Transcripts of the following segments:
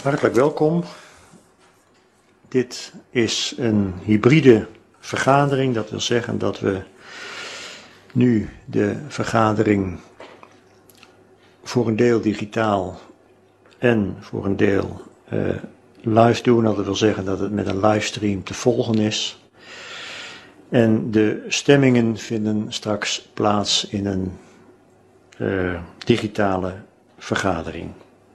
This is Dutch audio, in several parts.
Hartelijk welkom. Dit is een hybride vergadering. Dat wil zeggen dat we nu de vergadering voor een deel digitaal en voor een deel live doen. Dat wil zeggen dat het met een livestream te volgen is. En de stemmingen vinden straks plaats in een digitale vergadering.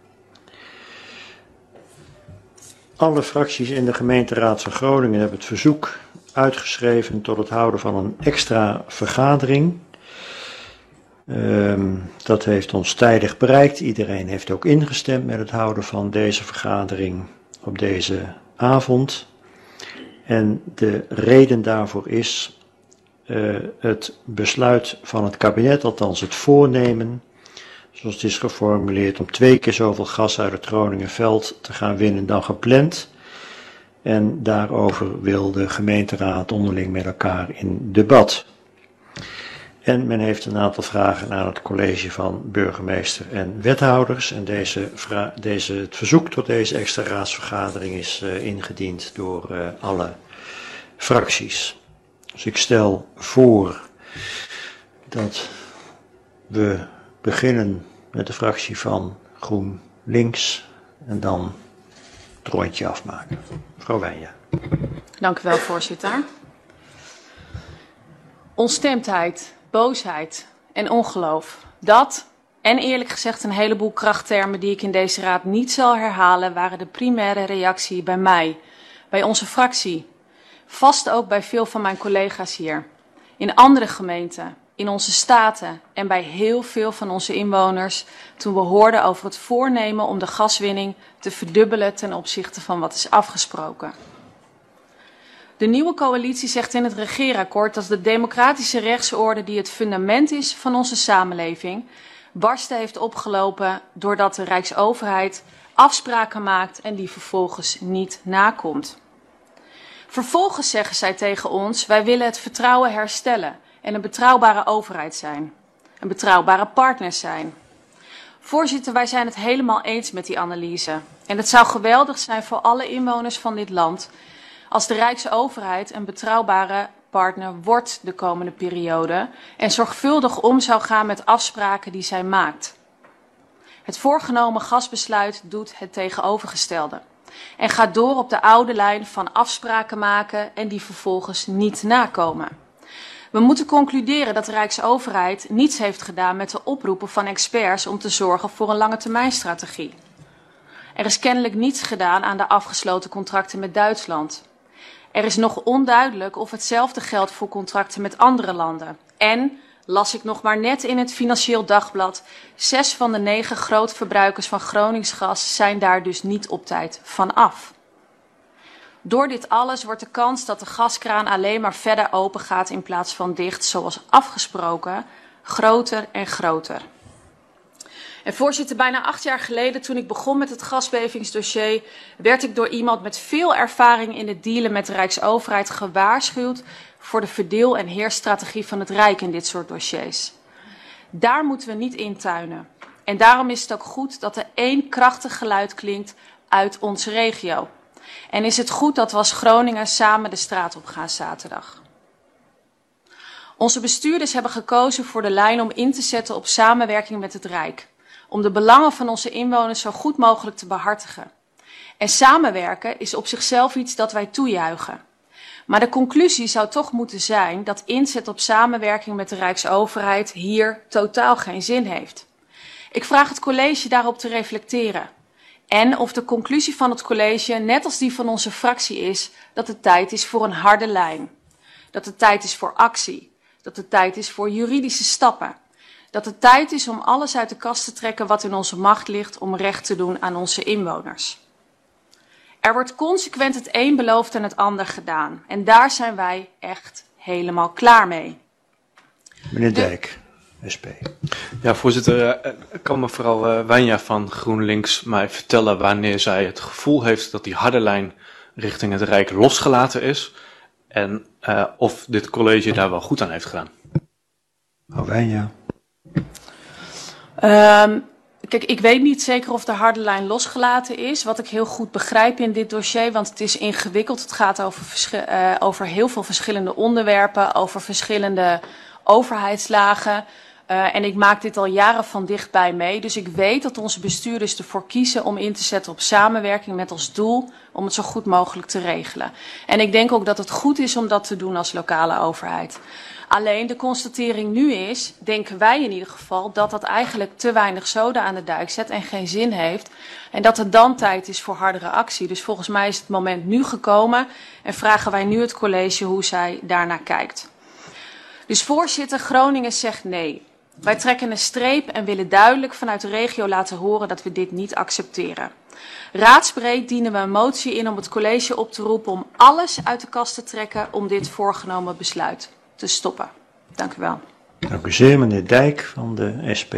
Alle fracties in de gemeenteraad van Groningen hebben het verzoek uitgeschreven tot het houden van een extra vergadering. Dat heeft ons tijdig bereikt. Iedereen heeft ook ingestemd met het houden van deze vergadering op deze avond. En de reden daarvoor is het besluit van het kabinet, althans het voornemen, zoals het is geformuleerd, om 2 keer zoveel gas uit het Groningenveld te gaan winnen dan gepland. En daarover wil de gemeenteraad onderling met elkaar in debat. En men heeft een aantal vragen aan het college van burgemeester en wethouders. En het verzoek tot deze extra raadsvergadering is ingediend door alle fracties. Dus ik stel voor dat we beginnen met de fractie van GroenLinks en dan het rondje afmaken. Mevrouw Wijnja. Dank u wel, voorzitter. Onstemdheid, boosheid en ongeloof. Dat, en eerlijk gezegd een heleboel krachttermen die ik in deze raad niet zal herhalen, waren de primaire reactie bij mij, bij onze fractie. Vast ook bij veel van mijn collega's hier. In andere gemeenten, in onze staten en bij heel veel van onze inwoners toen we hoorden over het voornemen om de gaswinning te verdubbelen ten opzichte van wat is afgesproken. De nieuwe coalitie zegt in het regeerakkoord dat de democratische rechtsorde die het fundament is van onze samenleving barsten heeft opgelopen doordat de Rijksoverheid afspraken maakt en die vervolgens niet nakomt. Vervolgens zeggen zij tegen ons, wij willen het vertrouwen herstellen en een betrouwbare overheid zijn. Een betrouwbare partner zijn. Voorzitter, wij zijn het helemaal eens met die analyse. En het zou geweldig zijn voor alle inwoners van dit land als de Rijksoverheid een betrouwbare partner wordt de komende periode en zorgvuldig om zou gaan met afspraken die zij maakt. Het voorgenomen gasbesluit doet het tegenovergestelde en gaat door op de oude lijn van afspraken maken en die vervolgens niet nakomen. We moeten concluderen dat de Rijksoverheid niets heeft gedaan met de oproepen van experts om te zorgen voor een langetermijnstrategie. Er is kennelijk niets gedaan aan de afgesloten contracten met Duitsland. Er is nog onduidelijk of hetzelfde geldt voor contracten met andere landen. En, las ik nog maar net in het Financieel Dagblad, 6 van de 9 grootverbruikers van Gronings gas zijn daar dus niet op tijd van af. Door dit alles wordt de kans dat de gaskraan alleen maar verder open gaat in plaats van dicht, zoals afgesproken, groter en groter. En voorzitter, bijna 8 jaar geleden, toen ik begon met het gasbevingsdossier, werd ik door iemand met veel ervaring in het dealen met de Rijksoverheid gewaarschuwd voor de verdeel- en heersstrategie van het Rijk in dit soort dossiers. Daar moeten we niet intuinen. En daarom is het ook goed dat er 1 krachtig geluid klinkt uit onze regio. En is het goed dat we als Groningen samen de straat op gaan zaterdag. Onze bestuurders hebben gekozen voor de lijn om in te zetten op samenwerking met het Rijk. Om de belangen van onze inwoners zo goed mogelijk te behartigen. En samenwerken is op zichzelf iets dat wij toejuichen. Maar de conclusie zou toch moeten zijn dat inzet op samenwerking met de Rijksoverheid hier totaal geen zin heeft. Ik vraag het college daarop te reflecteren. En of de conclusie van het college, net als die van onze fractie, is dat het tijd is voor een harde lijn. Dat het tijd is voor actie. Dat het tijd is voor juridische stappen. Dat het tijd is om alles uit de kast te trekken wat in onze macht ligt om recht te doen aan onze inwoners. Er wordt consequent het een beloofd en het ander gedaan. En daar zijn wij echt helemaal klaar mee. Meneer Dijk, SP. Ja, voorzitter, kan mevrouw Wijnja van GroenLinks mij vertellen wanneer zij het gevoel heeft dat die harde lijn richting het Rijk losgelaten is en of dit college daar wel goed aan heeft gedaan? Mevrouw Wijnja. Kijk, ik weet niet zeker of de harde lijn losgelaten is. Wat ik heel goed begrijp in dit dossier, want het is ingewikkeld. Het gaat over heel veel verschillende onderwerpen, over verschillende overheidslagen. En ik maak dit al jaren van dichtbij mee. Dus ik weet dat onze bestuurders ervoor kiezen om in te zetten op samenwerking met als doel om het zo goed mogelijk te regelen. En ik denk ook dat het goed is om dat te doen als lokale overheid. Alleen de constatering nu is, denken wij in ieder geval, dat dat eigenlijk te weinig zoden aan de dijk zet en geen zin heeft. En dat het dan tijd is voor hardere actie. Dus volgens mij is het moment nu gekomen en vragen wij nu het college hoe zij daarnaar kijkt. Dus voorzitter, Groningen zegt nee. Wij trekken een streep en willen duidelijk vanuit de regio laten horen dat we dit niet accepteren. Raadsbreed dienen we een motie in om het college op te roepen om alles uit de kast te trekken om dit voorgenomen besluit te stoppen. Dank u wel. Dank u zeer, meneer Dijk van de SP.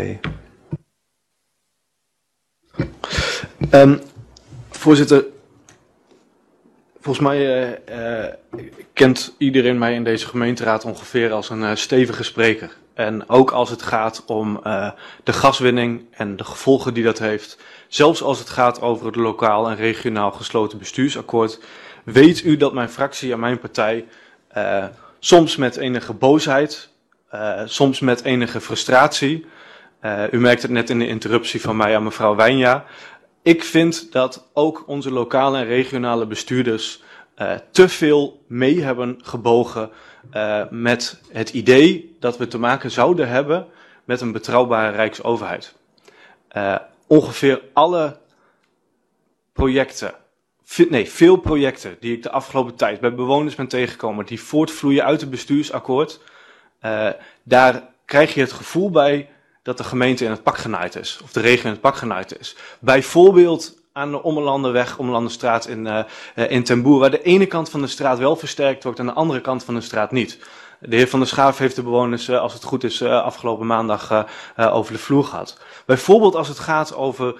Voorzitter, volgens mij kent iedereen mij in deze gemeenteraad ongeveer als een stevige spreker. En ook als het gaat om de gaswinning en de gevolgen die dat heeft. Zelfs als het gaat over het lokaal en regionaal gesloten bestuursakkoord. Weet u dat mijn fractie en mijn partij soms met enige boosheid, soms met enige frustratie. U merkt het net in de interruptie van mij aan mevrouw Wijnja. Ik vind dat ook onze lokale en regionale bestuurders te veel mee hebben gebogen met het idee dat we te maken zouden hebben met een betrouwbare rijksoverheid. Ongeveer alle projecten, veel projecten die ik de afgelopen tijd bij bewoners ben tegengekomen, die voortvloeien uit het bestuursakkoord, daar krijg je het gevoel bij dat de gemeente in het pak genaaid is, of de regio in het pak genaaid is. Bijvoorbeeld aan de Ommelanderweg, Ommelanderstraat in Ten Boer, waar de ene kant van de straat wel versterkt wordt en de andere kant van de straat niet. De heer Van der Schaaf heeft de bewoners, als het goed is, afgelopen maandag over de vloer gehad. Bijvoorbeeld als het gaat over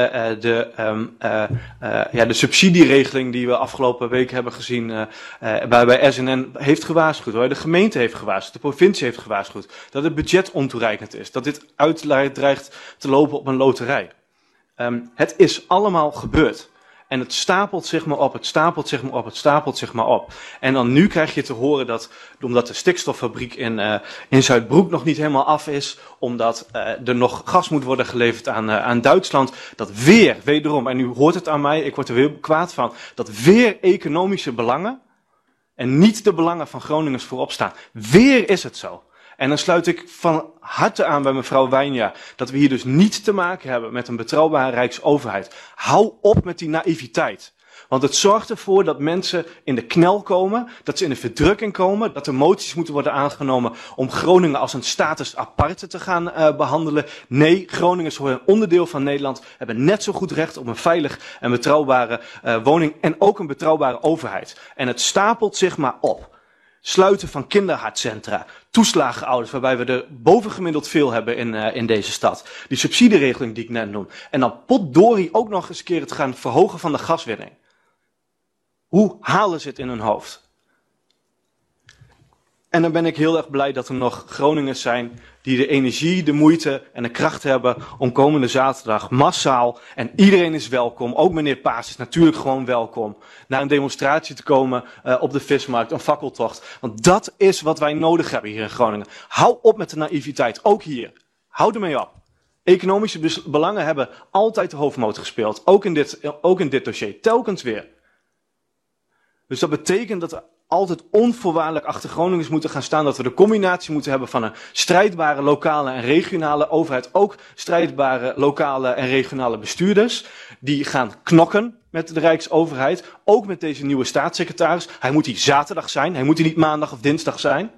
de subsidieregeling die we afgelopen week hebben gezien, bij SNN heeft gewaarschuwd, waar de gemeente heeft gewaarschuwd, de provincie heeft gewaarschuwd, dat het budget ontoereikend is, dat dit dreigt te lopen op een loterij. Het is allemaal gebeurd. En het stapelt zich maar op, het stapelt zich maar op, het stapelt zich maar op. En dan nu krijg je te horen dat, omdat de stikstoffabriek in Zuidbroek nog niet helemaal af is, omdat er nog gas moet worden geleverd aan Duitsland, dat wederom, en u hoort het aan mij, ik word er weer kwaad van, dat weer economische belangen en niet de belangen van Groningers voorop staan. Weer is het zo. En dan sluit ik van harte aan bij mevrouw Wijnja, dat we hier dus niet te maken hebben met een betrouwbare rijksoverheid. Hou op met die naïviteit. Want het zorgt ervoor dat mensen in de knel komen, dat ze in de verdrukking komen, dat er moties moeten worden aangenomen om Groningen als een status aparte te gaan behandelen. Nee, Groningers horen een onderdeel van Nederland, hebben net zo goed recht op een veilig en betrouwbare woning en ook een betrouwbare overheid. En het stapelt zich maar op. Sluiten van kinderhartcentra, toeslagenouders, waarbij we er bovengemiddeld veel hebben in deze stad. Die subsidieregeling die ik net noem. En dan potdorie ook nog eens een keer het gaan verhogen van de gaswinning. Hoe halen ze het in hun hoofd? En dan ben ik heel erg blij dat er nog Groningers zijn die de energie, de moeite en de kracht hebben om komende zaterdag massaal, en iedereen is welkom, ook meneer Paas is natuurlijk gewoon welkom, naar een demonstratie te komen op de Vismarkt, een fakkeltocht. Want dat is wat wij nodig hebben hier in Groningen. Hou op met de naïviteit, ook hier. Hou ermee op. Economische belangen hebben altijd de hoofdmoot gespeeld, ook in dit dossier, telkens weer. Dus dat betekent dat we altijd onvoorwaardelijk achter Groningers moeten gaan staan. Dat we de combinatie moeten hebben van een strijdbare lokale en regionale overheid. Ook strijdbare lokale en regionale bestuurders. Die gaan knokken met de Rijksoverheid. Ook met deze nieuwe staatssecretaris. Hij moet hier zaterdag zijn. Hij moet hier niet maandag of dinsdag zijn.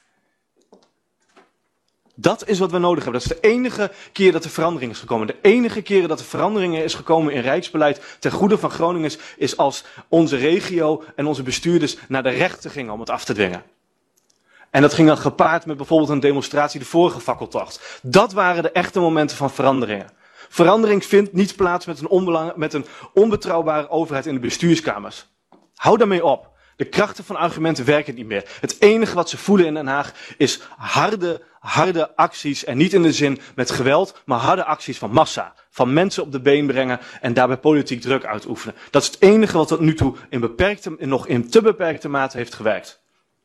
Dat is wat we nodig hebben. Dat is de enige keer dat er verandering is gekomen. De enige keer dat er verandering is gekomen in rijksbeleid ten goede van Groningers is als onze regio en onze bestuurders naar de rechter gingen om het af te dwingen. En dat ging dan gepaard met bijvoorbeeld een demonstratie, de vorige fakkeltocht. Dat waren de echte momenten van veranderingen. Verandering vindt niet plaats met een onbetrouwbare overheid in de bestuurskamers. Hou daarmee op. De krachten van argumenten werken niet meer. Het enige wat ze voelen in Den Haag is harde acties. En niet in de zin met geweld, maar harde acties van massa. Van mensen op de been brengen en daarbij politiek druk uitoefenen. Dat is het enige wat tot nu toe in te beperkte mate heeft gewerkt.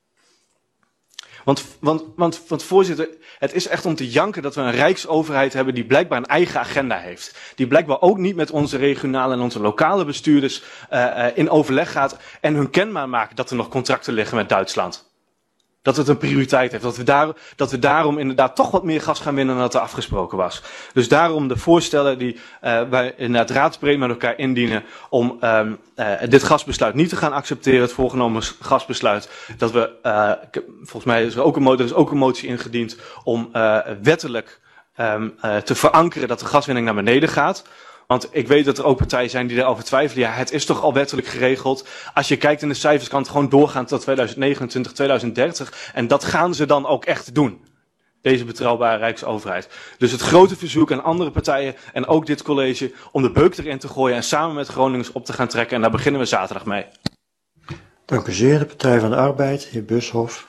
Want voorzitter, het is echt om te janken dat we een rijksoverheid hebben die blijkbaar een eigen agenda heeft. Die blijkbaar ook niet met onze regionale en onze lokale bestuurders in overleg gaat en hun kenbaar maken dat er nog contracten liggen met Duitsland. Dat het een prioriteit heeft. Dat we daarom inderdaad toch wat meer gas gaan winnen dan dat er afgesproken was. Dus daarom de voorstellen die wij inderdaad raadsbreed met elkaar indienen om dit gasbesluit niet te gaan accepteren. Het voorgenomen gasbesluit. Dat we, volgens mij is er ook een motie ingediend om wettelijk te verankeren dat de gaswinning naar beneden gaat. Want ik weet dat er ook partijen zijn die daarover twijfelen. Ja, het is toch al wettelijk geregeld. Als je kijkt in de cijfers kan het gewoon doorgaan tot 2029, 2030. En dat gaan ze dan ook echt doen. Deze betrouwbare Rijksoverheid. Dus het grote verzoek aan andere partijen en ook dit college om de beuk erin te gooien en samen met Groningers op te gaan trekken. En daar beginnen we zaterdag mee. Dank u zeer. De Partij van de Arbeid, heer Bushoff.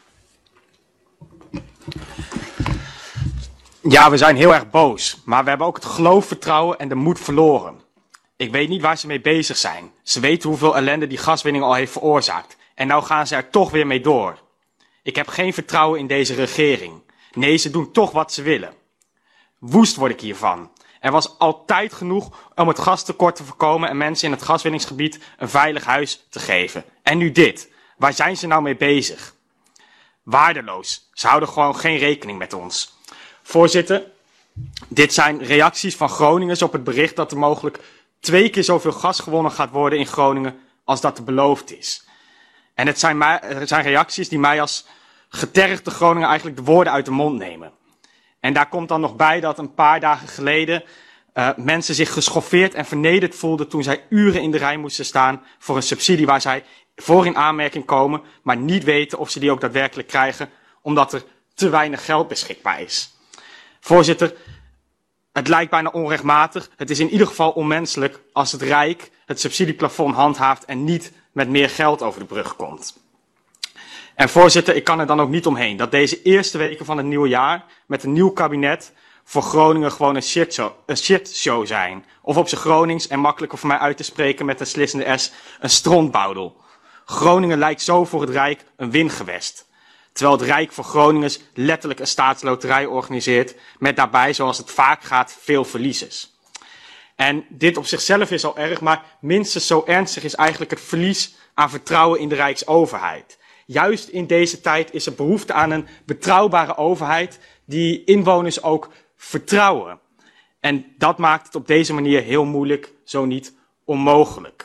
Ja, we zijn heel erg boos, maar we hebben ook het geloof, vertrouwen en de moed verloren. Ik weet niet waar ze mee bezig zijn. Ze weten hoeveel ellende die gaswinning al heeft veroorzaakt. En nou gaan ze er toch weer mee door. Ik heb geen vertrouwen in deze regering. Nee, ze doen toch wat ze willen. Woest word ik hiervan. Er was altijd genoeg om het gastekort te voorkomen en mensen in het gaswinningsgebied een veilig huis te geven. En nu dit. Waar zijn ze nou mee bezig? Waardeloos. Ze houden gewoon geen rekening met ons. Voorzitter, dit zijn reacties van Groningers op het bericht dat er mogelijk 2 keer zoveel gas gewonnen gaat worden in Groningen als dat er beloofd is. En het zijn reacties die mij als getergde Groninger eigenlijk de woorden uit de mond nemen. En daar komt dan nog bij dat een paar dagen geleden mensen zich geschoffeerd en vernederd voelden toen zij uren in de rij moesten staan voor een subsidie waar zij voor in aanmerking komen, maar niet weten of ze die ook daadwerkelijk krijgen, omdat er te weinig geld beschikbaar is. Voorzitter, het lijkt bijna onrechtmatig. Het is in ieder geval onmenselijk als het Rijk het subsidieplafond handhaaft en niet met meer geld over de brug komt. En voorzitter, ik kan er dan ook niet omheen dat deze eerste weken van het nieuwe jaar met een nieuw kabinet voor Groningen gewoon een shitshow zijn. Of op zijn Gronings en makkelijker voor mij uit te spreken met een slissende S, een strontboudel. Groningen lijkt zo voor het Rijk een wingewest. Terwijl het Rijk voor Groningers letterlijk een staatsloterij organiseert met daarbij, zoals het vaak gaat, veel verliezers. En dit op zichzelf is al erg, maar minstens zo ernstig is eigenlijk het verlies aan vertrouwen in de Rijksoverheid. Juist in deze tijd is er behoefte aan een betrouwbare overheid die inwoners ook vertrouwen. En dat maakt het op deze manier heel moeilijk, zo niet onmogelijk.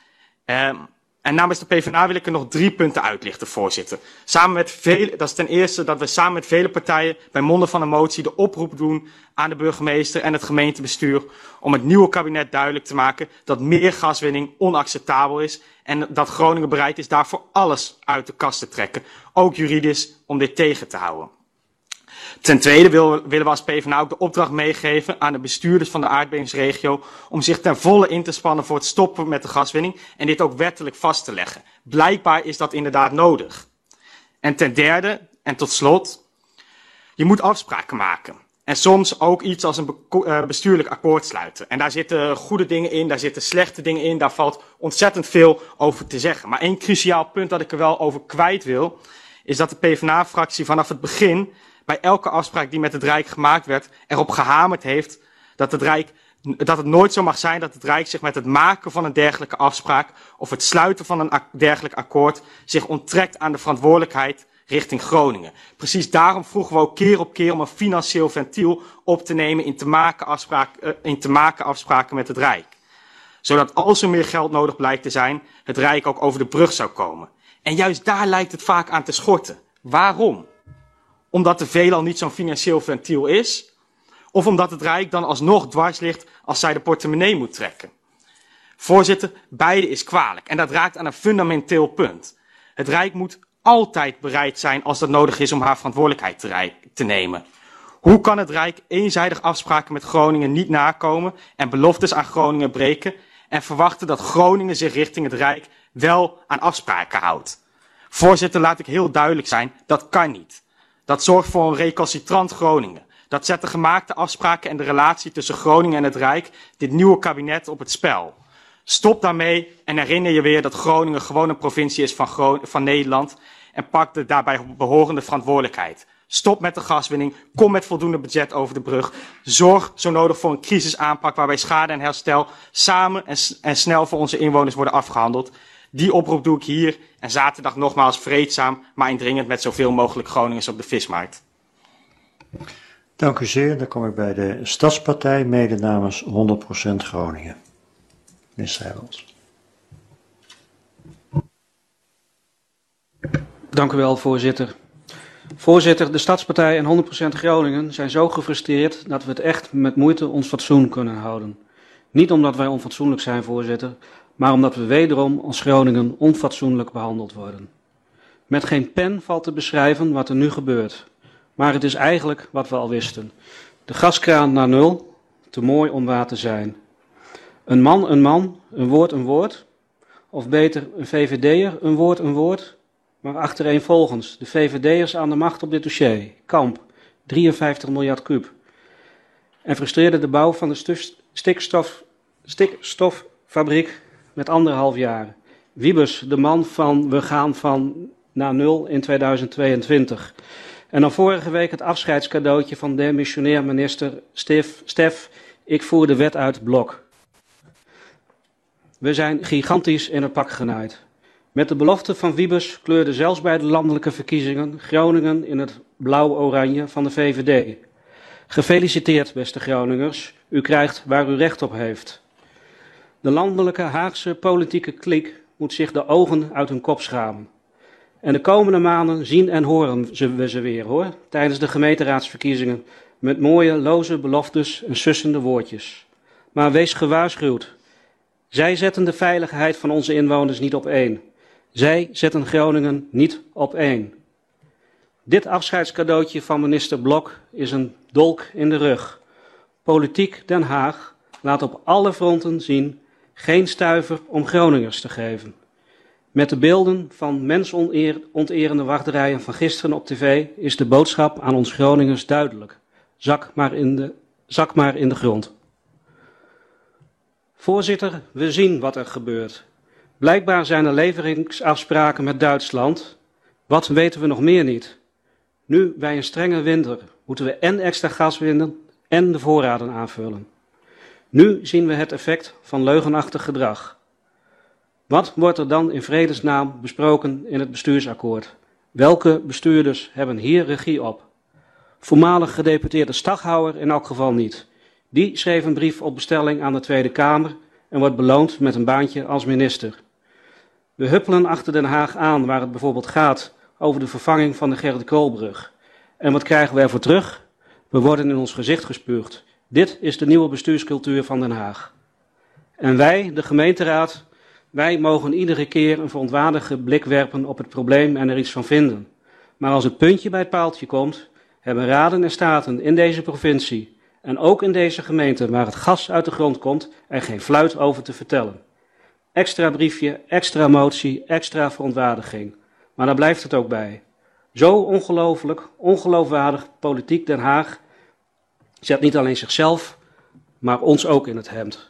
En namens de PvdA wil ik er nog 3 punten uitlichten, voorzitter. Dat is ten eerste dat we samen met vele partijen bij monden van een motie de oproep doen aan de burgemeester en het gemeentebestuur om het nieuwe kabinet duidelijk te maken dat meer gaswinning onacceptabel is en dat Groningen bereid is daarvoor alles uit de kast te trekken, ook juridisch, om dit tegen te houden. Ten tweede willen we als PvdA ook de opdracht meegeven aan de bestuurders van de aardbevingsregio om zich ten volle in te spannen voor het stoppen met de gaswinning en dit ook wettelijk vast te leggen. Blijkbaar is dat inderdaad nodig. En ten derde, en tot slot, je moet afspraken maken. En soms ook iets als een bestuurlijk akkoord sluiten. En daar zitten goede dingen in, daar zitten slechte dingen in, daar valt ontzettend veel over te zeggen. Maar één cruciaal punt dat ik er wel over kwijt wil, is dat de PvdA-fractie vanaf het begin bij elke afspraak die met het Rijk gemaakt werd, erop gehamerd heeft dat het nooit zo mag zijn dat het Rijk zich met het maken van een dergelijke afspraak of het sluiten van een dergelijk akkoord zich onttrekt aan de verantwoordelijkheid richting Groningen. Precies daarom vroegen we ook keer op keer om een financieel ventiel op te nemen in te maken afspraken met het Rijk. Zodat als er meer geld nodig blijkt te zijn, het Rijk ook over de brug zou komen. En juist daar lijkt het vaak aan te schorten. Waarom? Omdat er veelal niet zo'n financieel ventiel is? Of omdat het Rijk dan alsnog dwars ligt als zij de portemonnee moet trekken? Voorzitter, beide is kwalijk en dat raakt aan een fundamenteel punt. Het Rijk moet altijd bereid zijn als dat nodig is om haar verantwoordelijkheid te nemen. Hoe kan het Rijk eenzijdig afspraken met Groningen niet nakomen en beloftes aan Groningen breken en verwachten dat Groningen zich richting het Rijk wel aan afspraken houdt. Voorzitter, laat ik heel duidelijk zijn, dat kan niet. Dat zorgt voor een recalcitrant Groningen. Dat zet de gemaakte afspraken en de relatie tussen Groningen en het Rijk, dit nieuwe kabinet, op het spel. Stop daarmee en herinner je weer dat Groningen gewoon een provincie is van Nederland en pak de daarbij behorende verantwoordelijkheid. Stop met de gaswinning, kom met voldoende budget over de brug. Zorg zo nodig voor een crisisaanpak waarbij schade en herstel samen en snel voor onze inwoners worden afgehandeld. Die oproep doe ik hier en zaterdag nogmaals vreedzaam, maar indringend met zoveel mogelijk Groningers op de vismarkt. Dank u zeer. Dan kom ik bij de Stadspartij, mede namens 100% Groningen. Meneer Seijwels. Dank u wel, voorzitter. Voorzitter, de Stadspartij en 100% Groningen zijn zo gefrustreerd dat we het echt met moeite ons fatsoen kunnen houden. Niet omdat wij onfatsoenlijk zijn, voorzitter, maar omdat we wederom als Groningen onfatsoenlijk behandeld worden. Met geen pen valt te beschrijven wat er nu gebeurt. Maar het is eigenlijk wat we al wisten. De gaskraan naar nul, te mooi om waar te zijn. Een man, een woord, of beter een VVD'er, een woord, maar achtereenvolgens de VVD'ers aan de macht op dit dossier. Kamp, 53 miljard kuub. En frustreerde de bouw van de stikstoffabriek met 1,5 jaar. Wiebes, de man van we gaan van naar nul in 2022. En dan vorige week het afscheidscadeautje van demissionair minister Stef, ik voer de wet uit blok. We zijn gigantisch in het pak genaaid. Met de belofte van Wiebes kleurde zelfs bij de landelijke verkiezingen Groningen in het blauw-oranje van de VVD. Gefeliciteerd, beste Groningers, u krijgt waar u recht op heeft. De landelijke Haagse politieke kliek moet zich de ogen uit hun kop schamen. En de komende maanden zien en horen we ze weer, hoor, tijdens de gemeenteraadsverkiezingen, met mooie, loze beloftes en sussende woordjes. Maar wees gewaarschuwd. Zij zetten de veiligheid van onze inwoners niet op één. Zij zetten Groningen niet op één. Dit afscheidscadeautje van minister Blok is een dolk in de rug. Politiek Den Haag laat op alle fronten zien geen stuiver om Groningers te geven. Met de beelden van mensonterende wachterijen van gisteren op tv is de boodschap aan ons Groningers duidelijk. Zak maar in de grond. Voorzitter, we zien wat er gebeurt. Blijkbaar zijn er leveringsafspraken met Duitsland. Wat weten we nog meer niet? Nu, bij een strenge winter, moeten we en extra gas winnen en de voorraden aanvullen. Nu zien we het effect van leugenachtig gedrag. Wat wordt er dan in vredesnaam besproken in het bestuursakkoord? Welke bestuurders hebben hier regie op? Voormalig gedeputeerde Staghouwer in elk geval niet. Die schreef een brief op bestelling aan de Tweede Kamer en wordt beloond met een baantje als minister. We huppelen achter Den Haag aan waar het bijvoorbeeld gaat over de vervanging van de Gerrit Koolbrug. En wat krijgen we ervoor terug? We worden in ons gezicht gespuugd. Dit is de nieuwe bestuurscultuur van Den Haag. En wij, de gemeenteraad, wij mogen iedere keer een verontwaardigde blik werpen op het probleem en er iets van vinden. Maar als het puntje bij het paaltje komt, hebben raden en staten in deze provincie en ook in deze gemeente waar het gas uit de grond komt, er geen fluit over te vertellen. Extra briefje, extra motie, extra verontwaardiging. Maar daar blijft het ook bij. Zo ongeloofwaardig politiek Den Haag zet niet alleen zichzelf, maar ons ook in het hemd.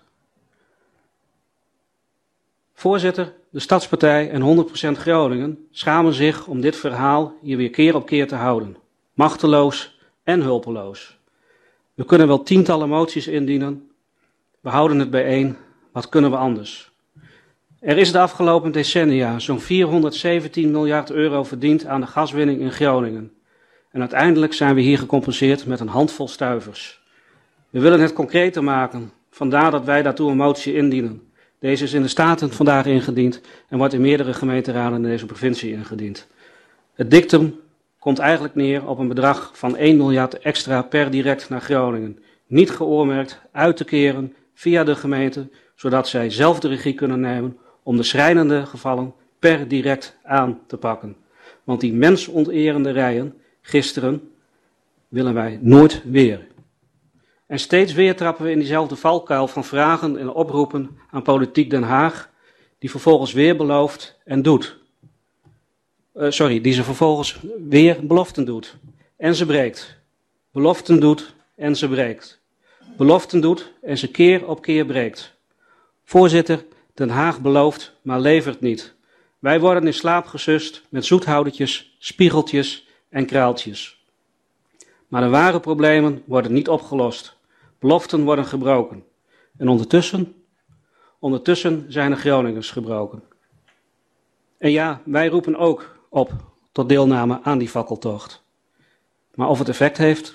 Voorzitter, de Stadspartij en 100% Groningen schamen zich om dit verhaal hier weer keer op keer te houden. Machteloos en hulpeloos. We kunnen wel tientallen moties indienen. We houden het bijeen. Wat kunnen we anders? Er is de afgelopen decennia zo'n 417 miljard euro verdiend aan de gaswinning in Groningen. En uiteindelijk zijn we hier gecompenseerd met een handvol stuivers. We willen het concreter maken, vandaar dat wij daartoe een motie indienen. Deze is in de Staten vandaag ingediend en wordt in meerdere gemeenteraden in deze provincie ingediend. Het dictum komt eigenlijk neer op een bedrag van 1 miljard extra per direct naar Groningen. Niet geoormerkt, uit te keren via de gemeente, zodat zij zelf de regie kunnen nemen om de schrijnende gevallen per direct aan te pakken. Want die mensonterende rijen, gisteren, willen wij nooit weer. En steeds weer trappen we in diezelfde valkuil van vragen en oproepen aan politiek Den Haag, die vervolgens weer belooft en doet. Die ze vervolgens weer beloften doet en ze breekt. Beloften doet en ze breekt. Beloften doet en ze keer op keer breekt. Voorzitter, Den Haag belooft, maar levert niet. Wij worden in slaap gesust met zoethoudertjes, spiegeltjes en kraaltjes. Maar de ware problemen worden niet opgelost. Beloften worden gebroken. En ondertussen zijn de Groningers gebroken. En ja, wij roepen ook op tot deelname aan die fakkeltocht. Maar of het effect heeft?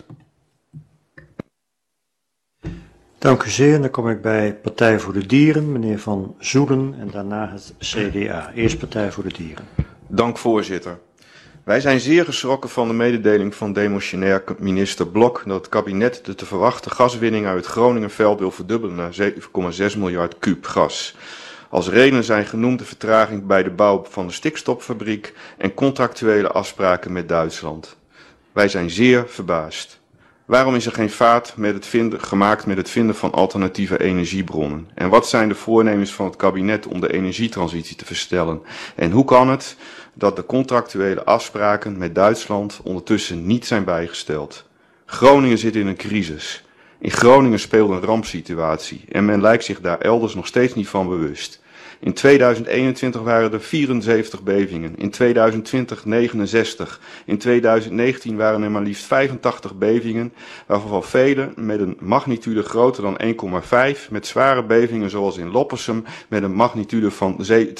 Dank u zeer. Dan kom ik bij Partij voor de Dieren, meneer Van Zoelen, en daarna het CDA. Eerst Partij voor de Dieren. Dank voorzitter. Wij zijn zeer geschrokken van de mededeling van demissionair minister Blok dat het kabinet de te verwachte gaswinning uit het Groningenveld wil verdubbelen naar 7,6 miljard kuub gas. Als reden zijn genoemd de vertraging bij de bouw van de stikstoffabriek en contractuele afspraken met Duitsland. Wij zijn zeer verbaasd. Waarom is er geen vaart gemaakt met het vinden van alternatieve energiebronnen? En wat zijn de voornemens van het kabinet om de energietransitie te versnellen? En hoe kan het dat de contractuele afspraken met Duitsland ondertussen niet zijn bijgesteld? Groningen zit in een crisis. In Groningen speelt een rampsituatie en men lijkt zich daar elders nog steeds niet van bewust. In 2021 waren er 74 bevingen, in 2020 69, in 2019 waren er maar liefst 85 bevingen, waarvan vele met een magnitude groter dan 1,5, met zware bevingen zoals in Loppersum met een magnitude van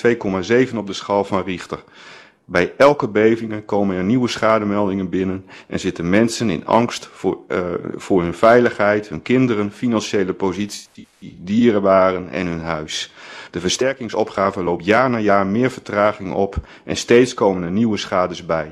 2,7 op de schaal van Richter. Bij elke beving komen er nieuwe schademeldingen binnen en zitten mensen in angst voor hun veiligheid, hun kinderen, financiële positie, dierenwaren en hun huis. De versterkingsopgave loopt jaar na jaar meer vertraging op en steeds komen er nieuwe schades bij.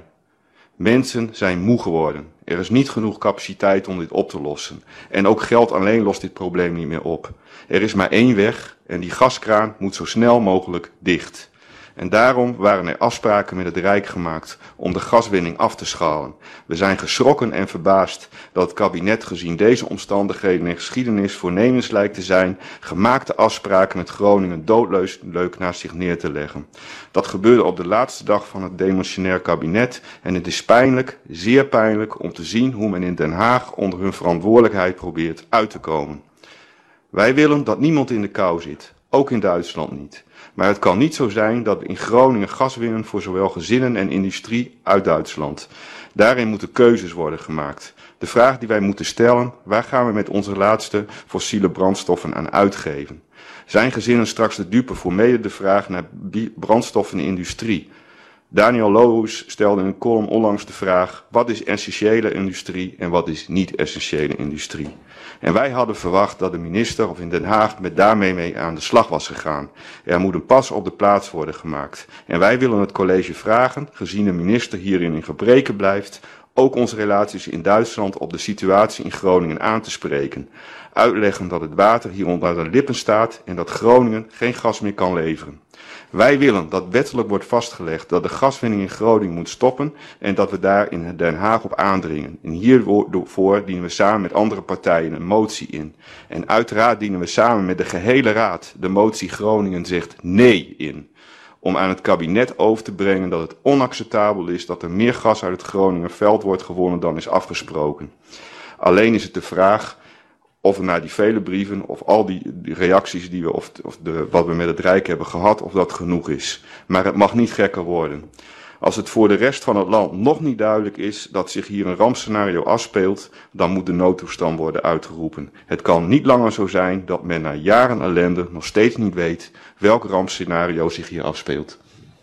Mensen zijn moe geworden. Er is niet genoeg capaciteit om dit op te lossen. En ook geld alleen lost dit probleem niet meer op. Er is maar één weg en die gaskraan moet zo snel mogelijk dicht. En daarom waren er afspraken met het Rijk gemaakt om de gaswinning af te schalen. We zijn geschrokken en verbaasd dat het kabinet gezien deze omstandigheden en geschiedenis voornemens lijkt te zijn gemaakte afspraken met Groningen doodleuk naast zich neer te leggen. Dat gebeurde op de laatste dag van het demissionair kabinet en het is pijnlijk, zeer pijnlijk om te zien hoe men in Den Haag onder hun verantwoordelijkheid probeert uit te komen. Wij willen dat niemand in de kou zit, ook in Duitsland niet. Maar het kan niet zo zijn dat we in Groningen gas winnen voor zowel gezinnen en industrie uit Duitsland. Daarin moeten keuzes worden gemaakt. De vraag die wij moeten stellen, waar gaan we met onze laatste fossiele brandstoffen aan uitgeven? Zijn gezinnen straks de dupe voor mede de vraag naar brandstoffen in de industrie? Daniel Loos stelde in een column onlangs de vraag, wat is essentiële industrie en wat is niet essentiële industrie? En wij hadden verwacht dat de minister of in Den Haag met daarmee mee aan de slag was gegaan. Er moet een pas op de plaats worden gemaakt. En wij willen het college vragen, gezien de minister hierin in gebreke blijft, ook onze relaties in Duitsland op de situatie in Groningen aan te spreken. Uitleggen dat het water hier onder de lippen staat en dat Groningen geen gas meer kan leveren. Wij willen dat wettelijk wordt vastgelegd dat de gaswinning in Groningen moet stoppen en dat we daar in Den Haag op aandringen. En hiervoor dienen we samen met andere partijen een motie in. En uiteraard dienen we samen met de gehele raad de motie Groningen zegt nee in. Om aan het kabinet over te brengen dat het onacceptabel is dat er meer gas uit het Groningenveld wordt gewonnen dan is afgesproken. Alleen is het de vraag of we naar die vele brieven of al die reacties die we wat we met het Rijk hebben gehad, of dat genoeg is. Maar het mag niet gekker worden. Als het voor de rest van het land nog niet duidelijk is dat zich hier een rampscenario afspeelt, dan moet de noodtoestand worden uitgeroepen. Het kan niet langer zo zijn dat men na jaren ellende nog steeds niet weet welk rampscenario zich hier afspeelt.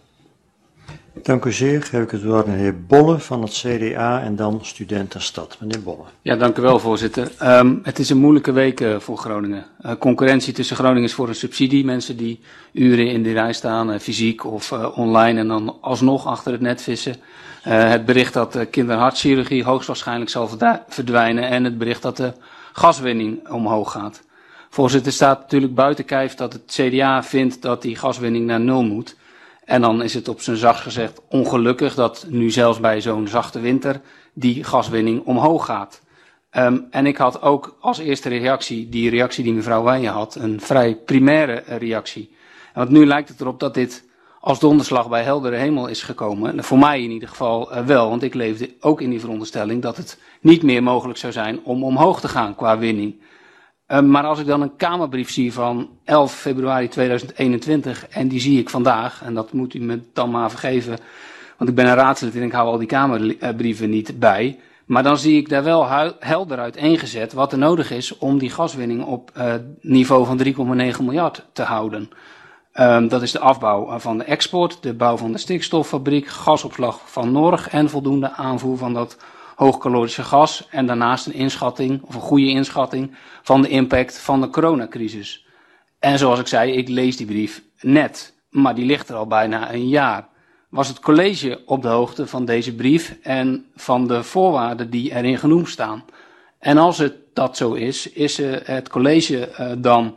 Dank u zeer. Geef ik het woord aan de heer Bolle van het CDA en dan Studentenstad. Meneer Bolle. Ja, dank u wel, voorzitter. Het is een moeilijke week voor Groningen. Concurrentie tussen Groningen is voor een subsidie. Mensen die uren in de rij staan, fysiek of online en dan alsnog achter het net vissen. Het bericht dat kinderhartchirurgie hoogstwaarschijnlijk zal verdwijnen en het bericht dat de gaswinning omhoog gaat. Voorzitter, staat natuurlijk buiten kijf dat het CDA vindt dat die gaswinning naar nul moet. En dan is het op zijn zachtst gezegd ongelukkig dat nu zelfs bij zo'n zachte winter die gaswinning omhoog gaat. En ik had ook als eerste reactie, die reactie die mevrouw Wijnja had, een vrij primaire reactie. Want nu lijkt het erop dat dit als donderslag bij heldere hemel is gekomen. En voor mij in ieder geval wel, want ik leefde ook in die veronderstelling dat het niet meer mogelijk zou zijn om omhoog te gaan qua winning. Maar als ik dan een Kamerbrief zie van 11 februari 2021 en die zie ik vandaag, en dat moet u me dan maar vergeven, want ik ben een raadslid en ik hou al die Kamerbrieven niet bij. Maar dan zie ik daar wel helder uiteengezet wat er nodig is om die gaswinning op niveau van 3,9 miljard te houden. Dat is de afbouw van de export, de bouw van de stikstoffabriek, gasopslag van Norg en voldoende aanvoer van dat hoogcalorische gas. En daarnaast een inschatting, of een goede inschatting, van de impact van de coronacrisis. En zoals ik zei, ik lees die brief net, maar die ligt er al bijna een jaar. Was het college op de hoogte van deze brief en van de voorwaarden die erin genoemd staan? En als het dat zo is het college dan...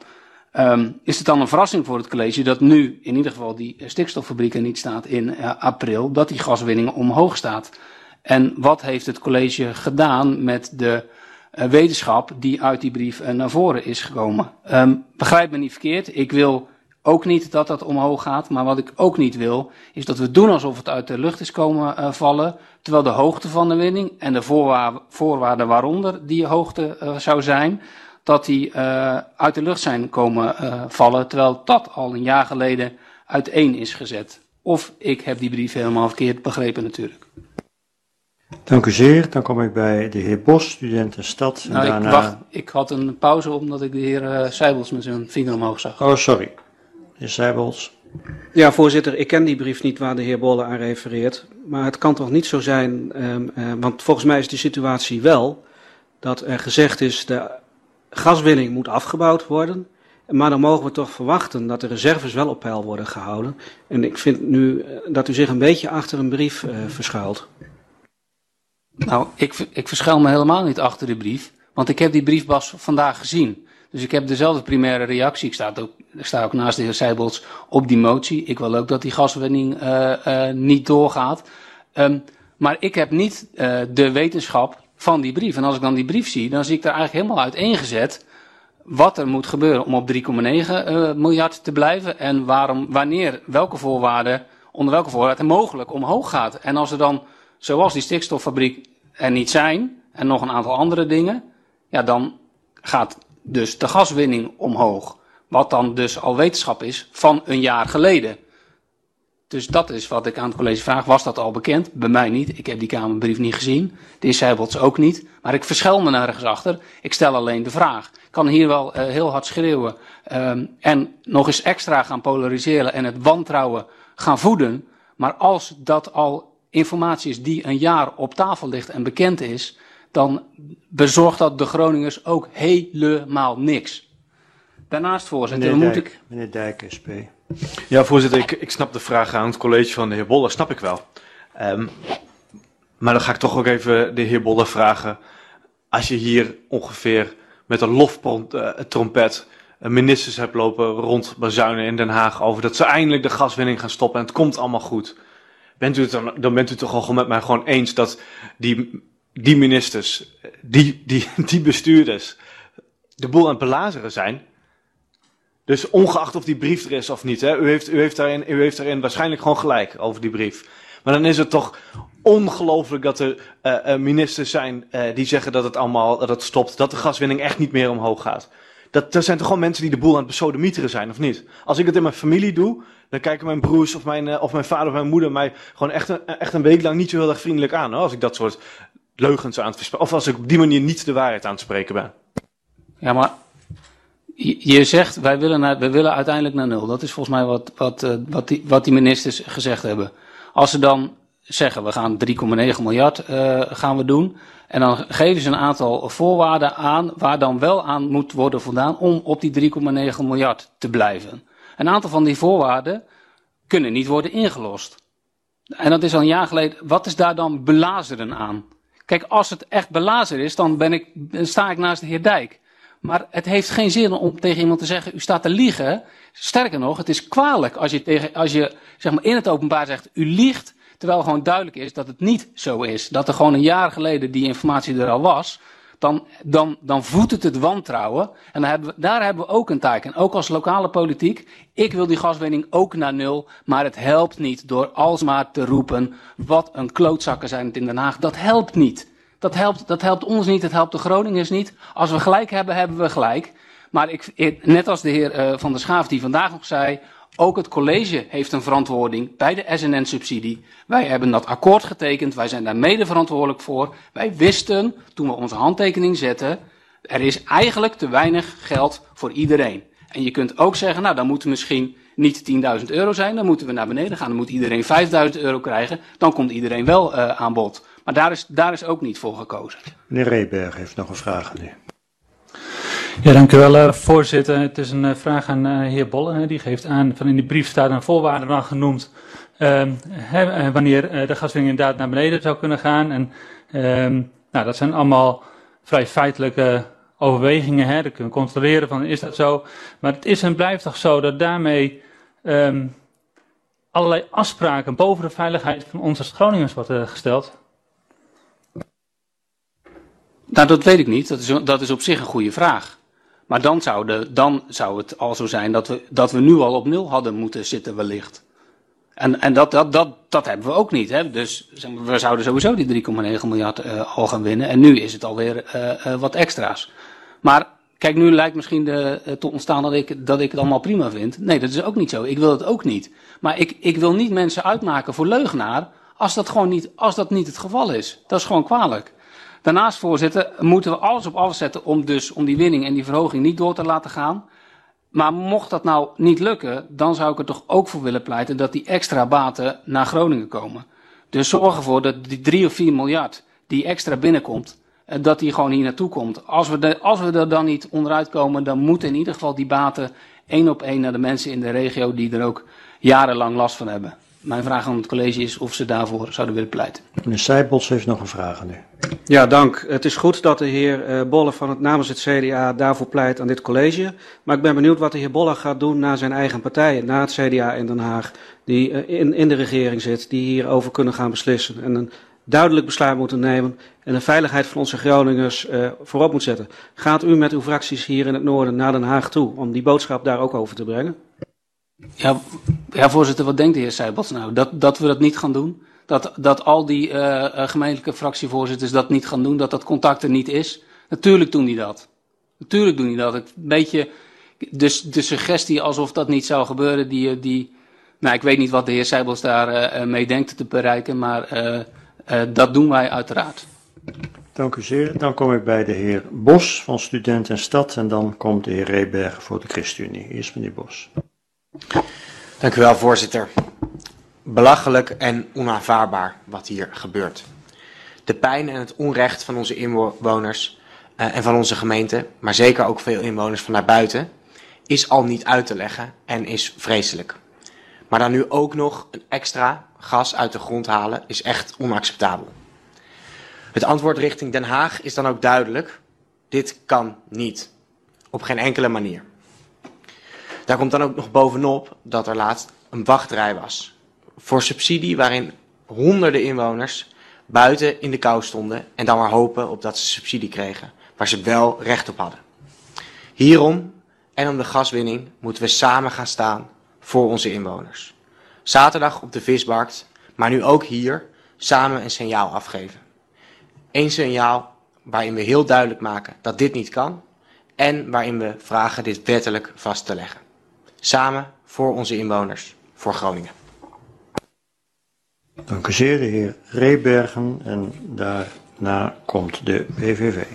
is het dan een verrassing voor het college dat nu in ieder geval die stikstoffabriek er niet staat in april, dat die gaswinning omhoog staat? En wat heeft het college gedaan met de wetenschap die uit die brief naar voren is gekomen? Begrijp me niet verkeerd, ik wil ook niet dat dat omhoog gaat, maar wat ik ook niet wil is dat we doen alsof het uit de lucht is komen vallen, terwijl de hoogte van de winning en de voorwaarden waaronder die hoogte zou zijn, dat die uit de lucht zijn komen vallen, terwijl dat al een jaar geleden uiteen is gezet. Of ik heb die brief helemaal verkeerd begrepen natuurlijk. Dank u zeer. Dan kom ik bij de heer Bos, student en stad. En daarna... ik had een pauze omdat ik de heer Seibels met zijn vinger omhoog zag. Oh, sorry. De heer Seibels. Ja, voorzitter, ik ken die brief niet waar de heer Bolle aan refereert. Maar het kan toch niet zo zijn, want volgens mij is de situatie wel dat er gezegd is de gaswinning moet afgebouwd worden. Maar dan mogen we toch verwachten dat de reserves wel op peil worden gehouden. En ik vind nu dat u zich een beetje achter een brief verschuilt. Nou, ik verschuil me helemaal niet achter de brief, want ik heb die brief pas vandaag gezien. Dus ik heb dezelfde primaire reactie. Ik sta ook naast de heer Seibels op die motie. Ik wil ook dat die gaswinning niet doorgaat. Maar ik heb niet de wetenschap van die brief. En als ik dan die brief zie, dan zie ik daar eigenlijk helemaal uiteengezet wat er moet gebeuren om op 3,9 miljard te blijven. En wanneer, onder welke voorwaarden het mogelijk omhoog gaat. En als er dan, zoals die stikstoffabriek er niet zijn, en nog een aantal andere dingen, ja, dan gaat dus de gaswinning omhoog. Wat dan dus al wetenschap is van een jaar geleden. Dus dat is wat ik aan het college vraag. Was dat al bekend? Bij mij niet. Ik heb die Kamerbrief niet gezien. De heer Seibels ook niet. Maar ik verschuil me nergens achter. Ik stel alleen de vraag. Ik kan hier wel heel hard schreeuwen. En nog eens extra gaan polariseren en het wantrouwen gaan voeden. Maar als dat al informatie is die een jaar op tafel ligt en bekend is, dan bezorgt dat de Groningers ook helemaal niks. Daarnaast, voorzitter, Meneer Dijk, SP. Ja, voorzitter, ik snap de vraag aan het college van de heer Bolle, snap ik wel. Maar dan ga ik toch ook even de heer Bolle vragen. Als je hier ongeveer met een loftrompet ministers hebt lopen rondbazuinen in Den Haag over dat ze eindelijk de gaswinning gaan stoppen en het komt allemaal goed. Dan bent u toch al gewoon met mij gewoon eens dat die ministers, die bestuurders, de boel aan het belazeren zijn. Dus ongeacht of die brief er is of niet, hè, u heeft daarin waarschijnlijk gewoon gelijk over die brief. Maar dan is het toch ongelooflijk dat er ministers zijn die zeggen dat het stopt, dat de gaswinning echt niet meer omhoog gaat. Dat zijn toch gewoon mensen die de boel aan het besodemieteren zijn, of niet? Als ik dat in mijn familie doe, dan kijken mijn broers of mijn vader of mijn moeder mij gewoon echt een week lang niet zo heel erg vriendelijk aan, hoor, als ik dat soort leugens aan het verspreken, of als ik op die manier niet de waarheid aan het spreken ben. Ja, maar je zegt, wij willen uiteindelijk naar nul. Dat is volgens mij wat die ministers gezegd hebben. Als ze dan zeggen, we gaan 3,9 miljard gaan we doen. En dan geven ze een aantal voorwaarden aan, waar dan wel aan moet worden voldaan om op die 3,9 miljard te blijven. Een aantal van die voorwaarden kunnen niet worden ingelost. En dat is al een jaar geleden. Wat is daar dan belazeren aan? Kijk, als het echt belazeren is, dan sta ik naast de heer Dijk. Maar het heeft geen zin om tegen iemand te zeggen, u staat te liegen. Sterker nog, het is kwalijk als je zeg maar in het openbaar zegt, u liegt, terwijl gewoon duidelijk is dat het niet zo is. Dat er gewoon een jaar geleden die informatie er al was. dan voedt het wantrouwen. En daar hebben we ook een taak. En ook als lokale politiek, ik wil die gaswinning ook naar nul. Maar het helpt niet door alsmaar te roepen, wat een klootzakken zijn het in Den Haag. Dat helpt niet. Dat helpt ons niet, het helpt de Groningers niet. Als we gelijk hebben, hebben we gelijk. Maar net als de heer Van der Schaaf die vandaag nog zei, ook het college heeft een verantwoording bij de SNN-subsidie. Wij hebben dat akkoord getekend, wij zijn daar mede verantwoordelijk voor. Wij wisten, toen we onze handtekening zetten, er is eigenlijk te weinig geld voor iedereen. En je kunt ook zeggen, nou dan moeten misschien niet €10.000 zijn, dan moeten we naar beneden gaan. Dan moet iedereen €5.000 krijgen, dan komt iedereen wel aan bod. Maar daar is ook niet voor gekozen. Meneer Reberg heeft nog een vraag aan u. Ja, dank u wel, voorzitter. Het is een vraag aan de heer Bolle. Die geeft aan, van in de brief staat een voorwaarde dan genoemd wanneer de gaswinning inderdaad naar beneden zou kunnen gaan. En nou, dat zijn allemaal vrij feitelijke overwegingen. Dat kunnen we controleren van is dat zo. Maar het is en blijft toch zo dat daarmee allerlei afspraken boven de veiligheid van ons als Groningers worden gesteld. Nou, dat weet ik niet. Dat is op zich een goede vraag. Maar dan zou het al zo zijn dat we nu al op nul hadden moeten zitten wellicht. En dat hebben we ook niet. Hè? Dus we zouden sowieso die 3,9 miljard al gaan winnen. En nu is het alweer wat extra's. Maar kijk, nu lijkt misschien te ontstaan dat ik het allemaal prima vind. Nee, dat is ook niet zo. Ik wil het ook niet. Maar ik wil niet mensen uitmaken voor leugenaar als dat niet het geval is. Dat is gewoon kwalijk. Daarnaast, voorzitter, moeten we alles op alles zetten om die winning en die verhoging niet door te laten gaan. Maar mocht dat nou niet lukken, dan zou ik er toch ook voor willen pleiten dat die extra baten naar Groningen komen. Dus zorg ervoor dat die 3 of 4 miljard die extra binnenkomt, dat die gewoon hier naartoe komt. Als we er dan niet onderuit komen, dan moeten in ieder geval die baten 1 op 1 naar de mensen in de regio die er ook jarenlang last van hebben. Mijn vraag aan het college is of ze daarvoor zouden willen pleiten. Meneer Sijbots heeft nog een vraag aan u. Ja, dank. Het is goed dat de heer Bolle namens het CDA daarvoor pleit aan dit college. Maar ik ben benieuwd wat de heer Bolle gaat doen naar zijn eigen partij, naar het CDA in Den Haag, die in de regering zit, die hierover kunnen gaan beslissen. En een duidelijk besluit moeten nemen en de veiligheid van onze Groningers voorop moet zetten. Gaat u met uw fracties hier in het noorden naar Den Haag toe om die boodschap daar ook over te brengen? Ja, voorzitter, wat denkt de heer Sijbots nou? Dat we dat niet gaan doen? Dat al die gemeentelijke fractievoorzitters dat niet gaan doen? Dat contact er niet is? Natuurlijk doen die dat. Natuurlijk doen die dat. Een beetje de suggestie alsof dat niet zou gebeuren, nou, ik weet niet wat de heer Sijbots daar mee denkt te bereiken, maar dat doen wij uiteraard. Dank u zeer. Dan kom ik bij de heer Bos van Student en Stad en dan komt de heer Reberg voor de ChristenUnie. Eerst meneer Bos. Dank u wel, voorzitter. Belachelijk en onaanvaardbaar wat hier gebeurt. De pijn en het onrecht van onze inwoners en van onze gemeente, maar zeker ook veel inwoners van daarbuiten, is al niet uit te leggen en is vreselijk. Maar dan nu ook nog een extra gas uit de grond halen is echt onacceptabel. Het antwoord richting Den Haag is dan ook duidelijk. Dit kan niet. Op geen enkele manier. Daar komt dan ook nog bovenop dat er laatst een wachtrij was. Voor subsidie waarin honderden inwoners buiten in de kou stonden en dan maar hopen op dat ze subsidie kregen, waar ze wel recht op hadden. Hierom en om de gaswinning moeten we samen gaan staan voor onze inwoners. Zaterdag op de vismarkt, maar nu ook hier, samen een signaal afgeven. Een signaal waarin we heel duidelijk maken dat dit niet kan en waarin we vragen dit wettelijk vast te leggen. Samen voor onze inwoners, voor Groningen. Dank u zeer, de heer Rebergen. En daarna komt de PVV.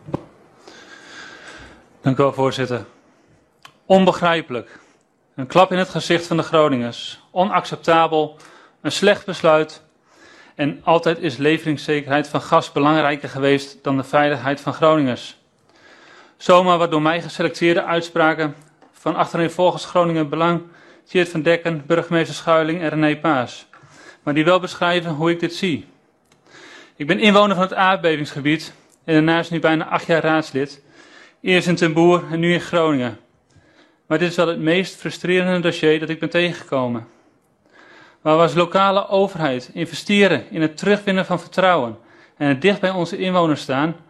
Dank u wel, voorzitter. Onbegrijpelijk. Een klap in het gezicht van de Groningers. Onacceptabel. Een slecht besluit. En altijd is leveringszekerheid van gas belangrijker geweest dan de veiligheid van Groningers. Zomaar wat door mij geselecteerde uitspraken van achtereenvolgens Groningen Belang, Tjeerd van Dekken, burgemeester Schuiling en René Paas. Maar die wel beschrijven hoe ik dit zie. Ik ben inwoner van het aardbevingsgebied en daarnaast nu bijna 8 jaar raadslid. Eerst in Ten Boer en nu in Groningen. Maar dit is wel het meest frustrerende dossier dat ik ben tegengekomen. Waar we als lokale overheid investeren in het terugwinnen van vertrouwen en het dicht bij onze inwoners staan,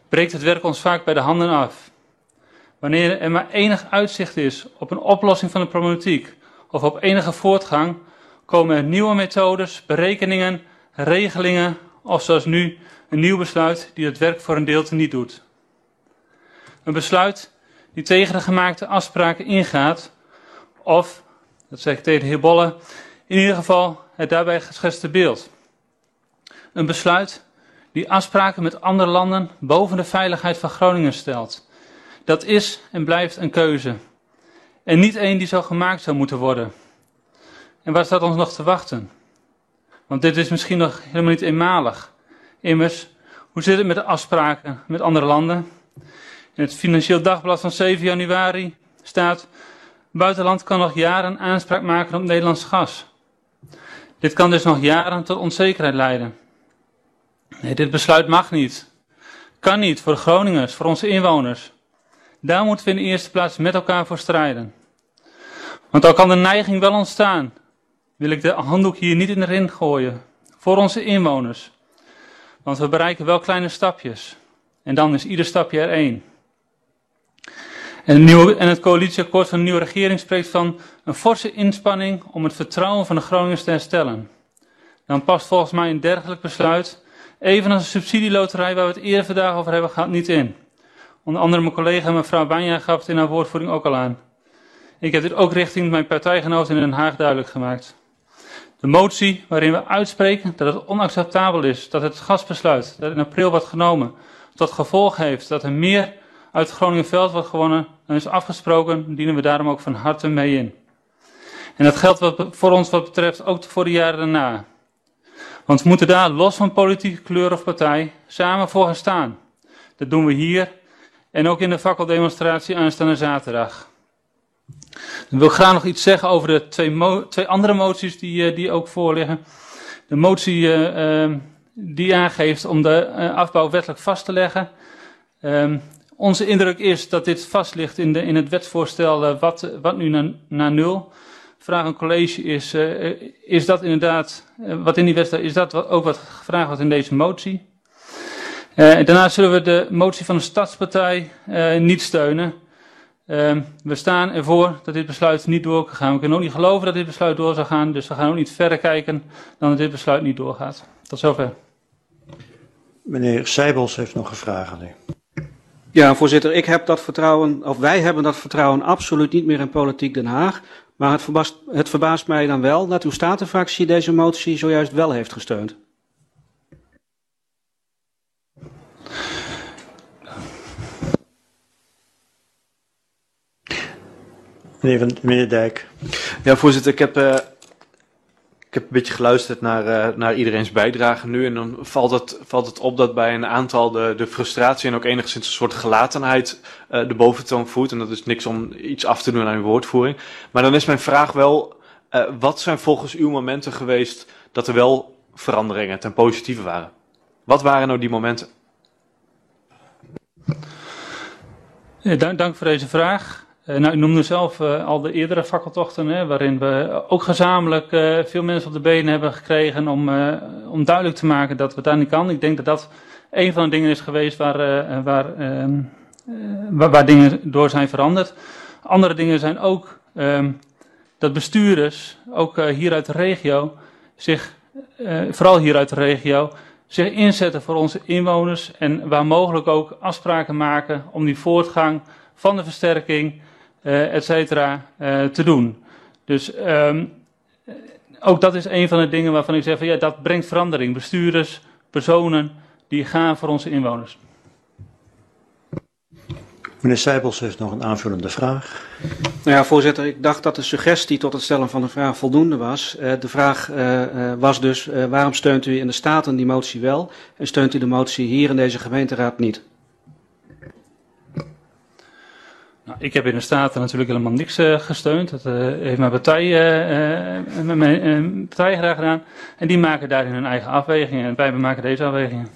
breekt het werk ons vaak bij de handen af. Wanneer er maar enig uitzicht is op een oplossing van de problematiek of op enige voortgang, komen er nieuwe methodes, berekeningen, regelingen of zoals nu een nieuw besluit die het werk voor een deel niet doet. Een besluit die tegen de gemaakte afspraken ingaat of, dat zeg ik tegen de heer Bolle, in ieder geval het daarbij geschetste beeld. Een besluit die afspraken met andere landen boven de veiligheid van Groningen stelt. Dat is en blijft een keuze. En niet één die zo gemaakt zou moeten worden. En waar staat ons nog te wachten? Want dit is misschien nog helemaal niet eenmalig. Immers, hoe zit het met de afspraken met andere landen? In het Financieel Dagblad van 7 januari staat: buitenland kan nog jaren aanspraak maken op Nederlands gas. Dit kan dus nog jaren tot onzekerheid leiden. Nee, dit besluit mag niet. Kan niet voor de Groningers, voor onze inwoners. Daar moeten we in de eerste plaats met elkaar voor strijden. Want al kan de neiging wel ontstaan, wil ik de handdoek hier niet in de ring gooien. Voor onze inwoners. Want we bereiken wel kleine stapjes. En dan is ieder stapje er één. En het coalitieakkoord van de nieuwe regering spreekt van een forse inspanning om het vertrouwen van de Groningers te herstellen. Dan past volgens mij een dergelijk besluit, evenals een subsidieloterij waar we het eerder vandaag over hebben gehad, niet in. Onder andere mijn collega mevrouw Banja gaf het in haar woordvoering ook al aan. Ik heb dit ook richting mijn partijgenoten in Den Haag duidelijk gemaakt. De motie waarin we uitspreken dat het onacceptabel is dat het gasbesluit dat in april wordt genomen tot gevolg heeft dat er meer uit Groningen-Veld wordt gewonnen dan is afgesproken, dienen we daarom ook van harte mee in. En dat geldt voor ons wat betreft ook voor de jaren daarna. Want we moeten daar, los van politieke kleur of partij, samen voor gaan staan. Dat doen we hier en ook in de fakkeldemonstratie aanstaande zaterdag. Dan wil ik graag nog iets zeggen over de twee andere moties die ook voorliggen. De motie die aangeeft om de afbouw wettelijk vast te leggen. Onze indruk is dat dit vast ligt in het wetsvoorstel wat nu naar nul. Vraag aan college is dat inderdaad, wat in die wet staat, is dat ook wat gevraagd wordt in deze motie? Daarna zullen we de motie van de Stadspartij niet steunen. We staan ervoor dat dit besluit niet door kan gaan. We kunnen ook niet geloven dat dit besluit door zal gaan, dus we gaan ook niet verder kijken dan dat dit besluit niet doorgaat. Tot zover. Meneer Seibels heeft nog een vraag aan u. Ja, voorzitter, wij hebben dat vertrouwen absoluut niet meer in Politiek Den Haag. Maar het verbaast mij dan wel dat uw statenfractie deze motie zojuist wel heeft gesteund. Meneer Dijk. Ja, voorzitter, ik heb een beetje geluisterd naar iedereen's bijdrage nu. En dan valt het op dat bij een aantal de frustratie en ook enigszins een soort gelatenheid de boventoon voert. En dat is niks om iets af te doen aan uw woordvoering. Maar dan is mijn vraag wel, wat zijn volgens u momenten geweest dat er wel veranderingen ten positieve waren? Wat waren nou die momenten? Ja, dank voor deze vraag. U noemde zelf al de eerdere fakkeltochten, waarin we ook gezamenlijk veel mensen op de benen hebben gekregen om duidelijk te maken dat we daar niet kan. Ik denk dat dat een van de dingen is geweest waar dingen door zijn veranderd. Andere dingen zijn ook dat bestuurders, ook hier uit de regio, vooral hier uit de regio, zich inzetten voor onze inwoners en waar mogelijk ook afspraken maken om die voortgang van de versterking et cetera, te doen. Dus ook dat is een van de dingen waarvan ik zeg van ja, dat brengt verandering. Bestuurders, personen die gaan voor onze inwoners. Meneer Seibels heeft nog een aanvullende vraag. Nou ja, voorzitter, ik dacht dat de suggestie tot het stellen van de vraag voldoende was. De vraag was dus, waarom steunt u in de Staten die motie wel en steunt u de motie hier in deze gemeenteraad niet? Nou, ik heb in de Staten natuurlijk helemaal niks gesteund. Dat heeft mijn partij graag gedaan. En die maken daarin hun eigen afwegingen. En wij maken deze afwegingen.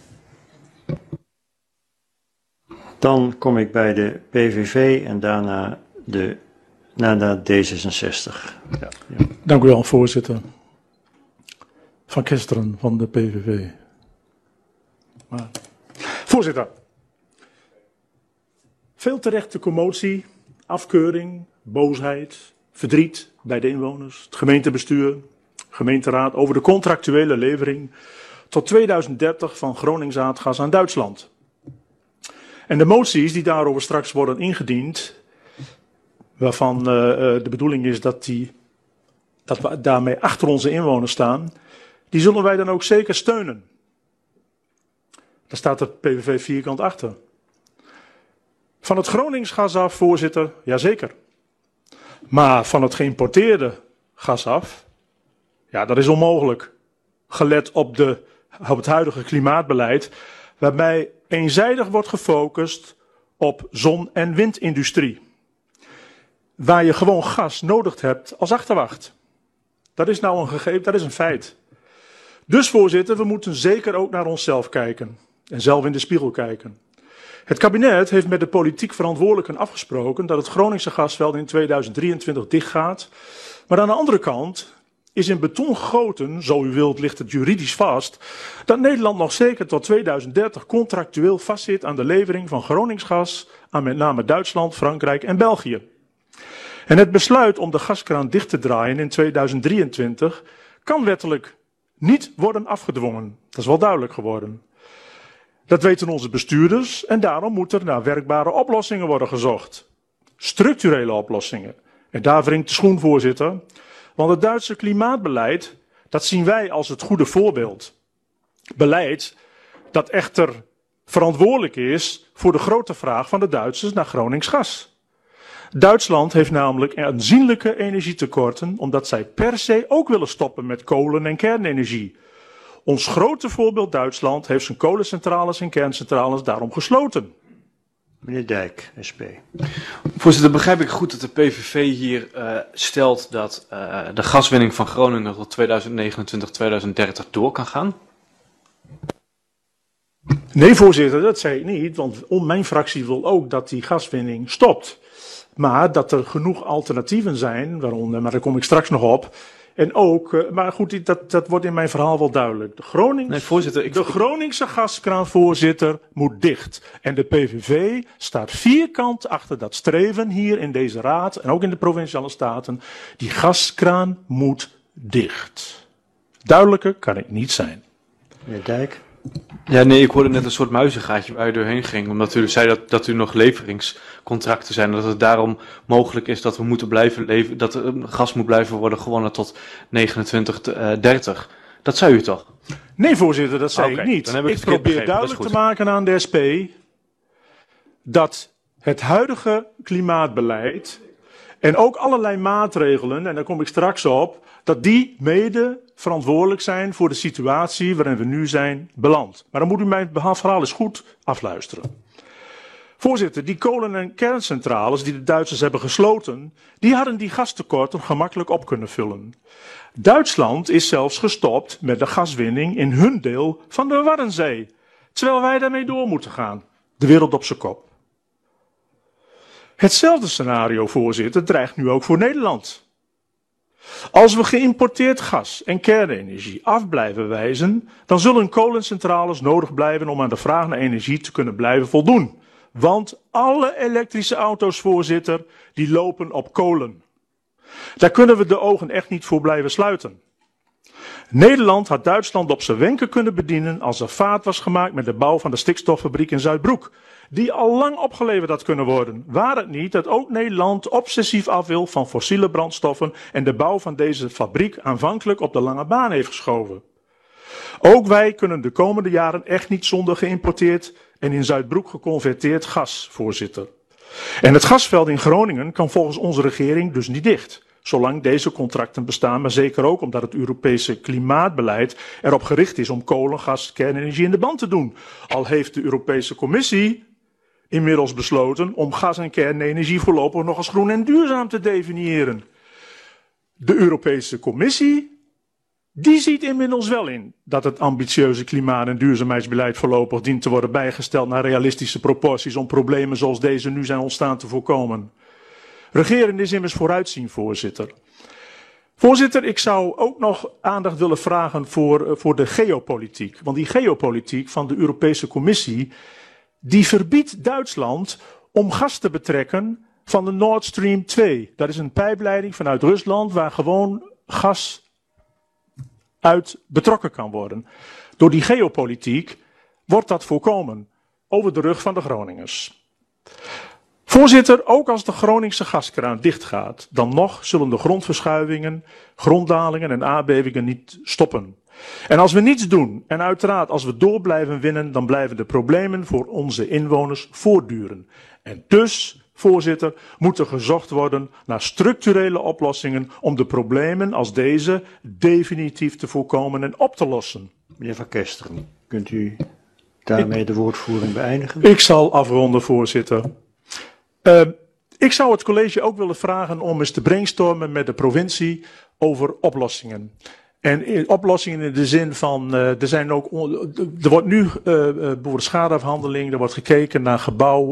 Dan kom ik bij de PVV en daarna D66. Ja. Dank u wel, voorzitter. Van Kesteren van de PVV. Voorzitter, Veel terechte commotie, afkeuring, boosheid, verdriet bij de inwoners, het gemeentebestuur, gemeenteraad over de contractuele levering tot 2030 van Gronings aardgas aan Duitsland. En de moties die daarover straks worden ingediend, waarvan de bedoeling is dat we daarmee achter onze inwoners staan, die zullen wij dan ook zeker steunen. Daar staat de PVV vierkant achter. Van het Gronings gas af, voorzitter, jazeker. Maar van het geïmporteerde gas af, ja, dat is onmogelijk. Gelet op het huidige klimaatbeleid, waarbij eenzijdig wordt gefocust op zon- en windindustrie. Waar je gewoon gas nodig hebt als achterwacht. Dat is nou een gegeven, dat is een feit. Dus voorzitter, we moeten zeker ook naar onszelf kijken. En zelf in de spiegel kijken. Het kabinet heeft met de politiek verantwoordelijken afgesproken dat het Groningse gasveld in 2023 dichtgaat. Maar aan de andere kant is in beton gegoten, zo u wilt ligt het juridisch vast, dat Nederland nog zeker tot 2030 contractueel vastzit aan de levering van Gronings gas aan met name Duitsland, Frankrijk en België. En het besluit om de gaskraan dicht te draaien in 2023 kan wettelijk niet worden afgedwongen. Dat is wel duidelijk geworden. Dat weten onze bestuurders en daarom moet er naar werkbare oplossingen worden gezocht. Structurele oplossingen. En daar wringt de schoen, voorzitter. Want het Duitse klimaatbeleid, dat zien wij als het goede voorbeeld. Beleid dat echter verantwoordelijk is voor de grote vraag van de Duitsers naar Gronings gas. Duitsland heeft namelijk aanzienlijke energietekorten omdat zij per se ook willen stoppen met kolen- en kernenergie. Ons grote voorbeeld Duitsland heeft zijn kolencentrales en kerncentrales daarom gesloten. Meneer Dijk, SP. Voorzitter, begrijp ik goed dat de PVV hier stelt dat de gaswinning van Groningen tot 2029-2030 door kan gaan? Nee, voorzitter, dat zei ik niet, want mijn fractie wil ook dat die gaswinning stopt. Maar dat er genoeg alternatieven zijn, waaronder, maar daar kom ik straks nog op. En ook, maar goed, dat wordt in mijn verhaal wel duidelijk. De Groningse gaskraan, voorzitter, moet dicht. En de PVV staat vierkant achter dat streven hier in deze raad en ook in de Provinciale Staten. Die gaskraan moet dicht. Duidelijker kan ik niet zijn. Meneer Dijk. Ja, nee, ik hoorde net een soort muizengaatje waar u doorheen ging. Omdat u zei dat u nog leveringscontracten zijn. Dat het daarom mogelijk is dat we moeten blijven leven, dat er gas moet blijven worden gewonnen tot 29-30. Dat zei u toch? Nee, voorzitter, dat zei ik niet. Ik probeer duidelijk te maken aan de SP dat het huidige klimaatbeleid en ook allerlei maatregelen, en daar kom ik straks op, dat die mede verantwoordelijk zijn voor de situatie waarin we nu zijn beland. Maar dan moet u mijn verhaal eens goed afluisteren. Voorzitter, die kolen- en kerncentrales die de Duitsers hebben gesloten, die hadden die gastekorten gemakkelijk op kunnen vullen. Duitsland is zelfs gestopt met de gaswinning in hun deel van de Waddenzee, terwijl wij daarmee door moeten gaan. De wereld op zijn kop. Hetzelfde scenario, voorzitter, dreigt nu ook voor Nederland. Als we geïmporteerd gas en kernenergie af blijven wijzen, dan zullen kolencentrales nodig blijven om aan de vraag naar energie te kunnen blijven voldoen. Want alle elektrische auto's, voorzitter, die lopen op kolen. Daar kunnen we de ogen echt niet voor blijven sluiten. Nederland had Duitsland op zijn wenken kunnen bedienen als er vaart was gemaakt met de bouw van de stikstoffabriek in Zuidbroek. Die al lang opgeleverd had kunnen worden. Waar het niet dat ook Nederland obsessief af wil van fossiele brandstoffen en de bouw van deze fabriek aanvankelijk op de lange baan heeft geschoven. Ook wij kunnen de komende jaren echt niet zonder geïmporteerd en in Zuidbroek geconverteerd gas, voorzitter. En het gasveld in Groningen kan volgens onze regering dus niet dicht. Zolang deze contracten bestaan, maar zeker ook omdat het Europese klimaatbeleid erop gericht is om kolen, gas, kernenergie in de band te doen. Al heeft de Europese Commissie inmiddels besloten om gas- en kernenergie voorlopig nog als groen en duurzaam te definiëren. De Europese Commissie, die ziet inmiddels wel in dat het ambitieuze klimaat- en duurzaamheidsbeleid voorlopig dient te worden bijgesteld naar realistische proporties om problemen zoals deze nu zijn ontstaan te voorkomen. Regeren is immers vooruitzien, voorzitter. Voorzitter, ik zou ook nog aandacht willen vragen voor de geopolitiek. Want die geopolitiek van de Europese Commissie, die verbiedt Duitsland om gas te betrekken van de Nord Stream 2. Dat is een pijpleiding vanuit Rusland waar gewoon gas uit betrokken kan worden. Door die geopolitiek wordt dat voorkomen over de rug van de Groningers. Voorzitter, ook als de Groningse gaskraan dichtgaat, dan nog zullen de grondverschuivingen, gronddalingen en aardbevingen niet stoppen. En als we niets doen, en uiteraard als we door blijven winnen, dan blijven de problemen voor onze inwoners voortduren. En dus, voorzitter, moet er gezocht worden naar structurele oplossingen om de problemen als deze definitief te voorkomen en op te lossen. Meneer Van Kesteren, kunt u daarmee de woordvoering beëindigen? Ik zal afronden, voorzitter. Ik zou het college ook willen vragen om eens te brainstormen met de provincie over oplossingen. En oplossingen in de zin van, er wordt nu bijvoorbeeld schadeafhandeling, er wordt gekeken naar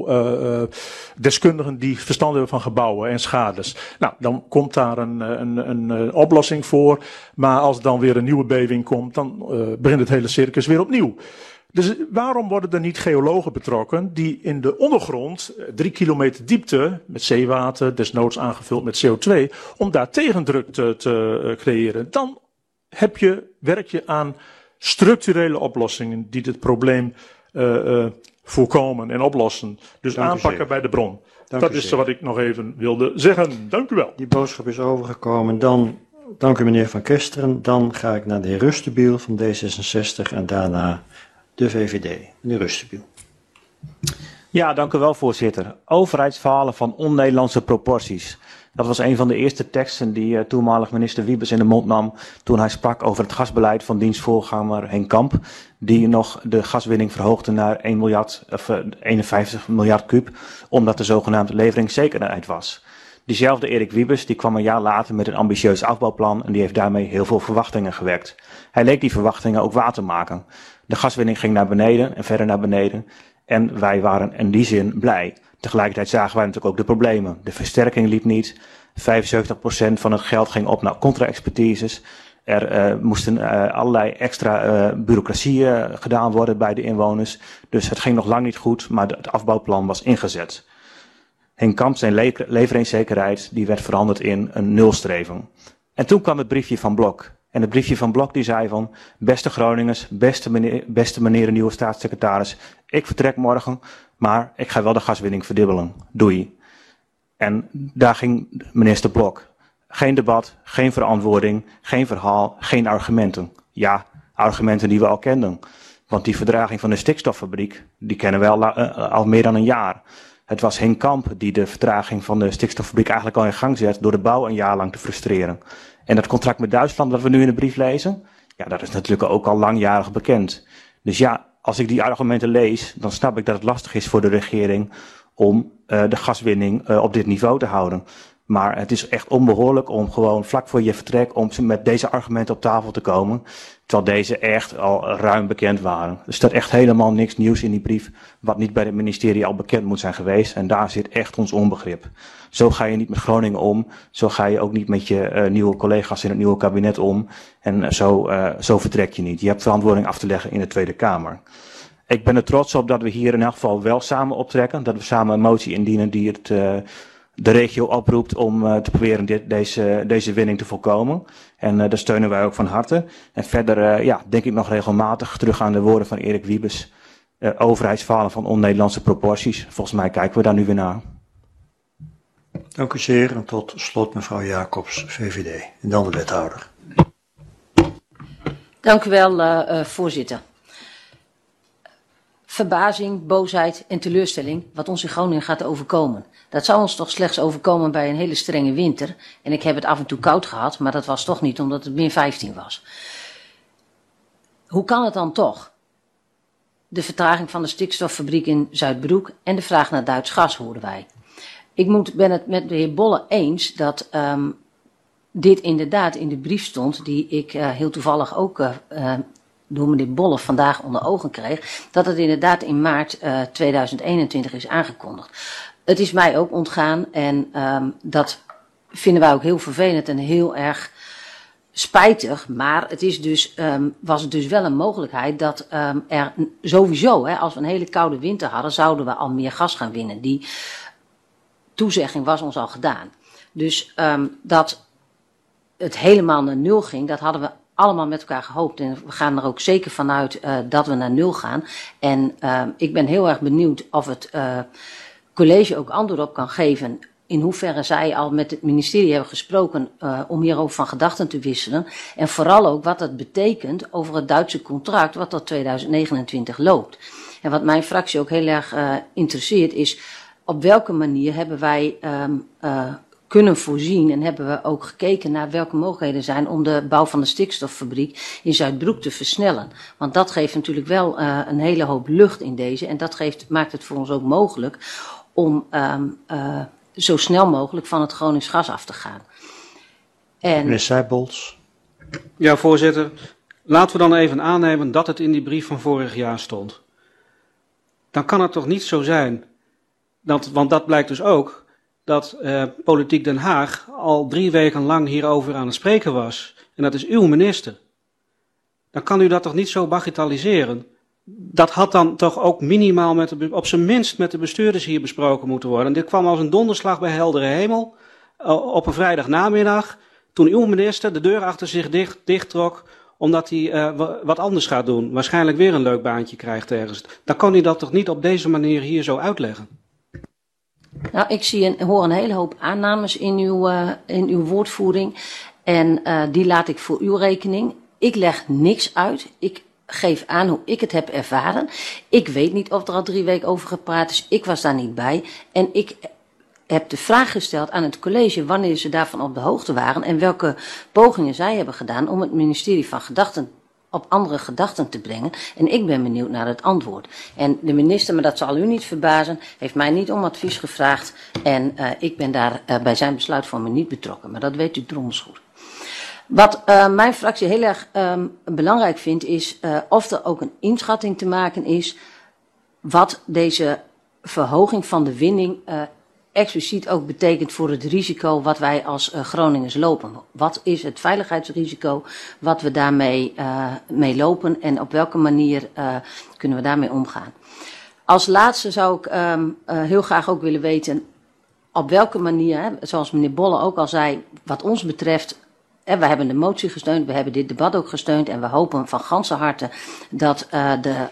deskundigen die verstand hebben van gebouwen en schades. Nou, dan komt daar een oplossing voor, maar als dan weer een nieuwe beving komt, dan begint het hele circus weer opnieuw. Dus waarom worden er niet geologen betrokken die in de ondergrond, 3 kilometer diepte, met zeewater, desnoods aangevuld met CO2, om daar tegendruk te creëren? Dan werk je aan structurele oplossingen die dit probleem voorkomen en oplossen. Dus aanpakken bij de bron. Dat is wat ik nog even wilde zeggen. Dank u wel. Die boodschap is overgekomen. Dan, dank u meneer Van Kesteren. Dan ga ik naar de heer Rustenbiel van D66 en daarna de VVD. Meneer Rustenbiel. Ja, dank u wel, voorzitter. Overheidsfalen van on-Nederlandse proporties. Dat was een van de eerste teksten die toenmalig minister Wiebes in de mond nam toen hij sprak over het gasbeleid van diens voorganger Henk Kamp, die nog de gaswinning verhoogde naar 51 miljard kuub, omdat er zogenaamde leveringszekerheid was. Diezelfde Erik Wiebes die kwam een jaar later met een ambitieus afbouwplan en die heeft daarmee heel veel verwachtingen gewekt. Hij leek die verwachtingen ook waar te maken. De gaswinning ging naar beneden en verder naar beneden en wij waren in die zin blij. Tegelijkertijd zagen wij natuurlijk ook de problemen. De versterking liep niet. 75% van het geld ging op naar contra-expertises. Er moesten allerlei extra bureaucratieën gedaan worden bij de inwoners. Dus het ging nog lang niet goed, maar het afbouwplan was ingezet. Henk Kamp zijn leveringszekerheid die werd veranderd in een nulstreven. En toen kwam het briefje van Blok. En het briefje van Blok die zei van, beste Groningers, beste meneer de nieuwe staatssecretaris, ik vertrek morgen, maar ik ga wel de gaswinning verdubbelen. Doei. En daar ging minister Blok. Geen debat, geen verantwoording, geen verhaal, geen argumenten. Ja, argumenten die we al kenden. Want die verdraging van de stikstoffabriek, die kennen we al meer dan een jaar. Het was Henk Kamp die de vertraging van de stikstoffabriek eigenlijk al in gang zet door de bouw een jaar lang te frustreren. En dat contract met Duitsland dat we nu in de brief lezen, ja, dat is natuurlijk ook al langjarig bekend. Dus ja, als ik die argumenten lees, dan snap ik dat het lastig is voor de regering om de gaswinning op dit niveau te houden. Maar het is echt onbehoorlijk om gewoon vlak voor je vertrek om met deze argumenten op tafel te komen, terwijl deze echt al ruim bekend waren. Er staat echt helemaal niks nieuws in die brief, wat niet bij het ministerie al bekend moet zijn geweest. En daar zit echt ons onbegrip. Zo ga je niet met Groningen om, zo ga je ook niet met je nieuwe collega's in het nieuwe kabinet om. En zo vertrek je niet. Je hebt verantwoording af te leggen in de Tweede Kamer. Ik ben er trots op dat we hier in elk geval wel samen optrekken, dat we samen een motie indienen die de regio oproept om te proberen deze winning te voorkomen. En daar steunen wij ook van harte. En verder denk ik nog regelmatig terug aan de woorden van Erik Wiebes. Overheidsfalen van on-Nederlandse proporties. Volgens mij kijken we daar nu weer naar. Dank u zeer. En tot slot mevrouw Jacobs, VVD. En dan de wethouder. Dank u wel, voorzitter. Verbazing, boosheid en teleurstelling wat ons in Groningen gaat overkomen. Dat zou ons toch slechts overkomen bij een hele strenge winter. En ik heb het af en toe koud gehad, maar dat was toch niet omdat het min 15 was. Hoe kan het dan toch? De vertraging van de stikstoffabriek in Zuidbroek en de vraag naar Duits gas hoorden wij. Ik ben het met de heer Bolle eens dat dit inderdaad in de brief stond, die ik heel toevallig ook door meneer Bolle vandaag onder ogen kreeg, dat het inderdaad in maart 2021 is aangekondigd. Het is mij ook ontgaan en dat vinden wij ook heel vervelend en heel erg spijtig, maar het is dus, was het dus wel een mogelijkheid dat er sowieso, als we een hele koude winter hadden, zouden we al meer gas gaan winnen. Die toezegging was ons al gedaan. Dus dat het helemaal naar nul ging, dat hadden we allemaal met elkaar gehoopt. En we gaan er ook zeker vanuit dat we naar nul gaan. En ik ben heel erg benieuwd of het college ook antwoord op kan geven in hoeverre zij al met het ministerie hebben gesproken om hierover van gedachten te wisselen. En vooral ook wat dat betekent over het Duitse contract wat tot 2029 loopt. En wat mijn fractie ook heel erg interesseert is op welke manier hebben wij kunnen voorzien en hebben we ook gekeken naar welke mogelijkheden zijn om de bouw van de stikstoffabriek in Zuidbroek te versnellen. Want dat geeft natuurlijk wel een hele hoop lucht in deze en dat maakt het voor ons ook mogelijk om zo snel mogelijk van het Gronings gas af te gaan. En Meneer Seibolds. Ja, voorzitter. Laten we dan even aannemen dat het in die brief van vorig jaar stond. Dan kan het toch niet zo zijn, want dat blijkt dus ook, dat Politiek Den Haag al 3 weken lang hierover aan het spreken was. En dat is uw minister. Dan kan u dat toch niet zo bagatelliseren? Dat had dan toch ook minimaal op zijn minst met de bestuurders hier besproken moeten worden. Dit kwam als een donderslag bij heldere hemel op een vrijdagnamiddag, toen uw minister de deur achter zich dicht trok, omdat hij wat anders gaat doen. Waarschijnlijk weer een leuk baantje krijgt ergens. Dan kan u dat toch niet op deze manier hier zo uitleggen? Nou, ik hoor een hele hoop aannames in uw woordvoering en die laat ik voor uw rekening. Ik leg niks uit. Ik geef aan hoe ik het heb ervaren. Ik weet niet of er al 3 weken over gepraat is. Ik was daar niet bij. En ik heb de vraag gesteld aan het college wanneer ze daarvan op de hoogte waren en welke pogingen zij hebben gedaan om het ministerie van Gedachten op andere gedachten te brengen. En ik ben benieuwd naar het antwoord. En de minister, maar dat zal u niet verbazen, heeft mij niet om advies gevraagd. En ik ben daar bij zijn besluitvorming niet betrokken. Maar dat weet u drommels goed. Wat mijn fractie heel erg belangrijk vindt is of er ook een inschatting te maken is wat deze verhoging van de winning expliciet ook betekent voor het risico wat wij als Groningers lopen. Wat is het veiligheidsrisico wat we daarmee mee lopen en op welke manier kunnen we daarmee omgaan? Als laatste zou ik heel graag ook willen weten op welke manier, zoals meneer Bolle ook al zei, wat ons betreft, we hebben de motie gesteund, we hebben dit debat ook gesteund en we hopen van ganse harte dat de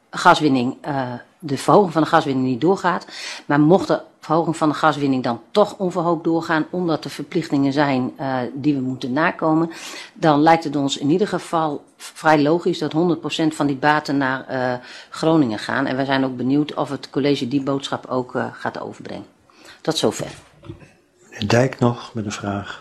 verhoging van de gaswinning niet doorgaat. Maar mocht de verhoging van de gaswinning dan toch onverhoopt doorgaan, omdat er verplichtingen zijn die we moeten nakomen, dan lijkt het ons in ieder geval vrij logisch dat 100% van die baten naar Groningen gaan. En wij zijn ook benieuwd of het college die boodschap ook gaat overbrengen. Tot zover. Meneer Dijk nog met een vraag.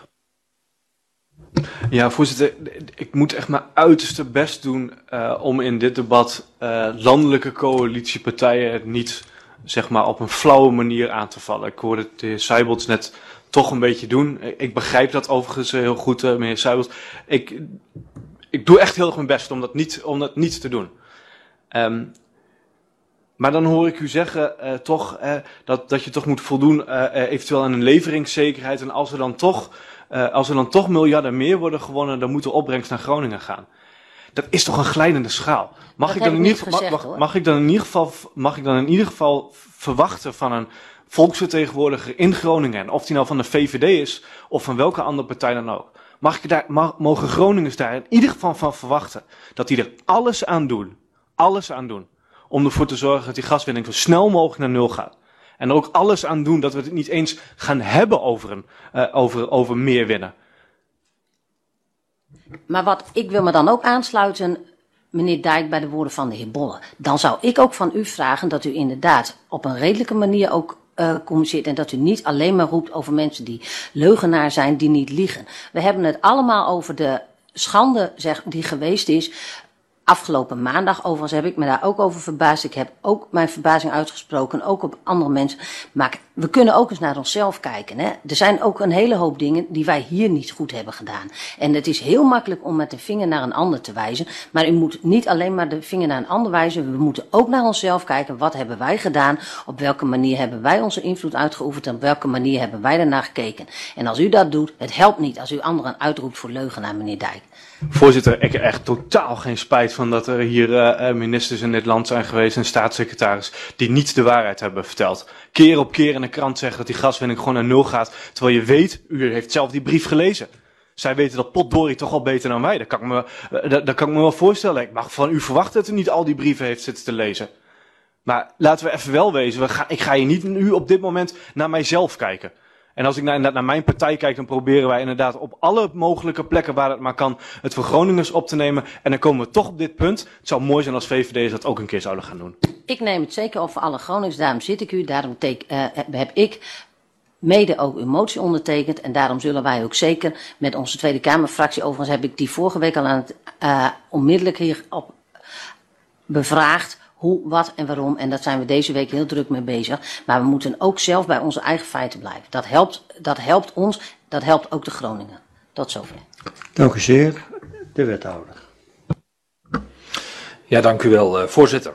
Ja, voorzitter, ik moet echt mijn uiterste best doen om in dit debat landelijke coalitiepartijen het niet, zeg maar, op een flauwe manier aan te vallen. Ik hoorde de heer Seibolds net toch een beetje doen. Ik begrijp dat overigens heel goed, meneer Seibolds. Ik doe echt heel erg mijn best om dat niet te doen. Maar dan hoor ik u zeggen dat je toch moet voldoen eventueel aan een leveringszekerheid. En als er dan toch miljarden meer worden gewonnen, dan moet de opbrengst naar Groningen gaan. Dat is toch een glijdende schaal. Mag ik dan in ieder geval verwachten van een volksvertegenwoordiger in Groningen, en of die nou van de VVD is of van welke andere partij dan ook, mogen Groningers daar in ieder geval van verwachten dat die er alles aan doen om ervoor te zorgen dat die gaswinning zo snel mogelijk naar nul gaat. En er ook alles aan doen dat we het niet eens gaan hebben over meer winnen. Maar ik wil me dan ook aansluiten, meneer Dijk, bij de woorden van de heer Bolle. Dan zou ik ook van u vragen dat u inderdaad op een redelijke manier ook communiceert en dat u niet alleen maar roept over mensen die leugenaar zijn, die niet liegen. We hebben het allemaal over de schande die geweest is afgelopen maandag. Overigens heb ik me daar ook over verbaasd. Ik heb ook mijn verbazing uitgesproken, ook op andere mensen. Maar we kunnen ook eens naar onszelf kijken. Hè? Er zijn ook een hele hoop dingen die wij hier niet goed hebben gedaan. En het is heel makkelijk om met de vinger naar een ander te wijzen. Maar u moet niet alleen maar de vinger naar een ander wijzen. We moeten ook naar onszelf kijken. Wat hebben wij gedaan? Op welke manier hebben wij onze invloed uitgeoefend? En op welke manier hebben wij daarnaar gekeken? En als u dat doet, het helpt niet als u anderen uitroept voor leugenaar, meneer Dijk. Voorzitter, ik heb echt totaal geen spijt van dat er hier ministers in dit land zijn geweest en staatssecretaris die niet de waarheid hebben verteld. Keer op keer in de krant zeggen dat die gaswinning gewoon naar nul gaat, terwijl je weet, u heeft zelf die brief gelezen. Zij weten dat potdorie toch al beter dan wij. Dat kan ik me wel voorstellen. Ik mag van u verwachten dat u niet al die brieven heeft zitten te lezen. Maar laten we even wel wezen, ik ga hier niet nu op dit moment naar mijzelf kijken. En als ik naar mijn partij kijk, dan proberen wij inderdaad op alle mogelijke plekken waar het maar kan het voor Groningers op te nemen. En dan komen we toch op dit punt. Het zou mooi zijn als VVD dat ook een keer zouden gaan doen. Ik neem het zeker op voor alle Groningers, daarom zit ik u, daarom heb ik mede ook uw motie ondertekend. En daarom zullen wij ook zeker met onze Tweede Kamerfractie, overigens heb ik die vorige week al onmiddellijk hierop bevraagd. Hoe, wat en waarom. En dat zijn we deze week heel druk mee bezig. Maar we moeten ook zelf bij onze eigen feiten blijven. Dat helpt ons. Dat helpt ook de Groningen. Tot zover. Dank u zeer. De wethouder. Ja, dank u wel, voorzitter.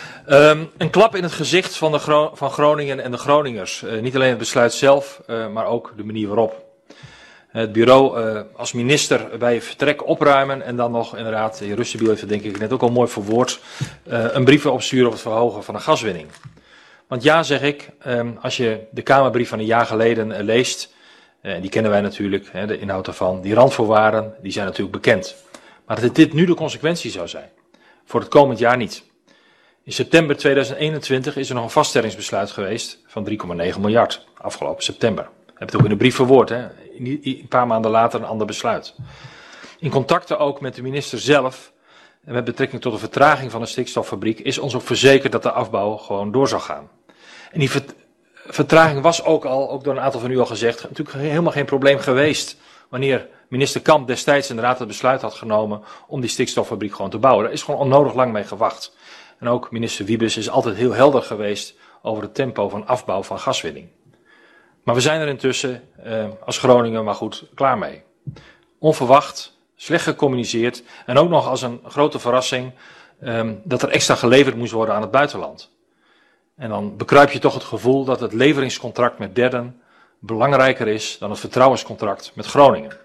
Een klap in het gezicht van Groningen en de Groningers. Niet alleen het besluit zelf, maar ook de manier waarop. Het bureau als minister bij vertrek opruimen en dan nog inderdaad, de heer Rustenbiel heeft het denk ik net ook al mooi verwoord, een brief opsturen op het verhogen van de gaswinning. Want ja, zeg ik, als je de Kamerbrief van een jaar geleden leest, die kennen wij natuurlijk, de inhoud daarvan, die randvoorwaarden, die zijn natuurlijk bekend. Maar dat dit nu de consequentie zou zijn, voor het komend jaar niet. In september 2021 is er nog een vaststellingsbesluit geweest van 3,9 miljard, afgelopen september. Ik heb het ook in de brief verwoord, hè. Een paar maanden later een ander besluit. In contacten ook met de minister zelf, en met betrekking tot de vertraging van de stikstoffabriek, is ons ook verzekerd dat de afbouw gewoon door zal gaan. En die vertraging was ook door een aantal van u al gezegd, natuurlijk helemaal geen probleem geweest wanneer minister Kamp destijds inderdaad het besluit had genomen om die stikstoffabriek gewoon te bouwen. Daar is gewoon onnodig lang mee gewacht. En ook minister Wiebes is altijd heel helder geweest over het tempo van afbouw van gaswinning. Maar we zijn er intussen als Groningen maar goed klaar mee. Onverwacht, slecht gecommuniceerd en ook nog als een grote verrassing dat er extra geleverd moest worden aan het buitenland. En dan bekruip je toch het gevoel dat het leveringscontract met derden belangrijker is dan het vertrouwenscontract met Groningen.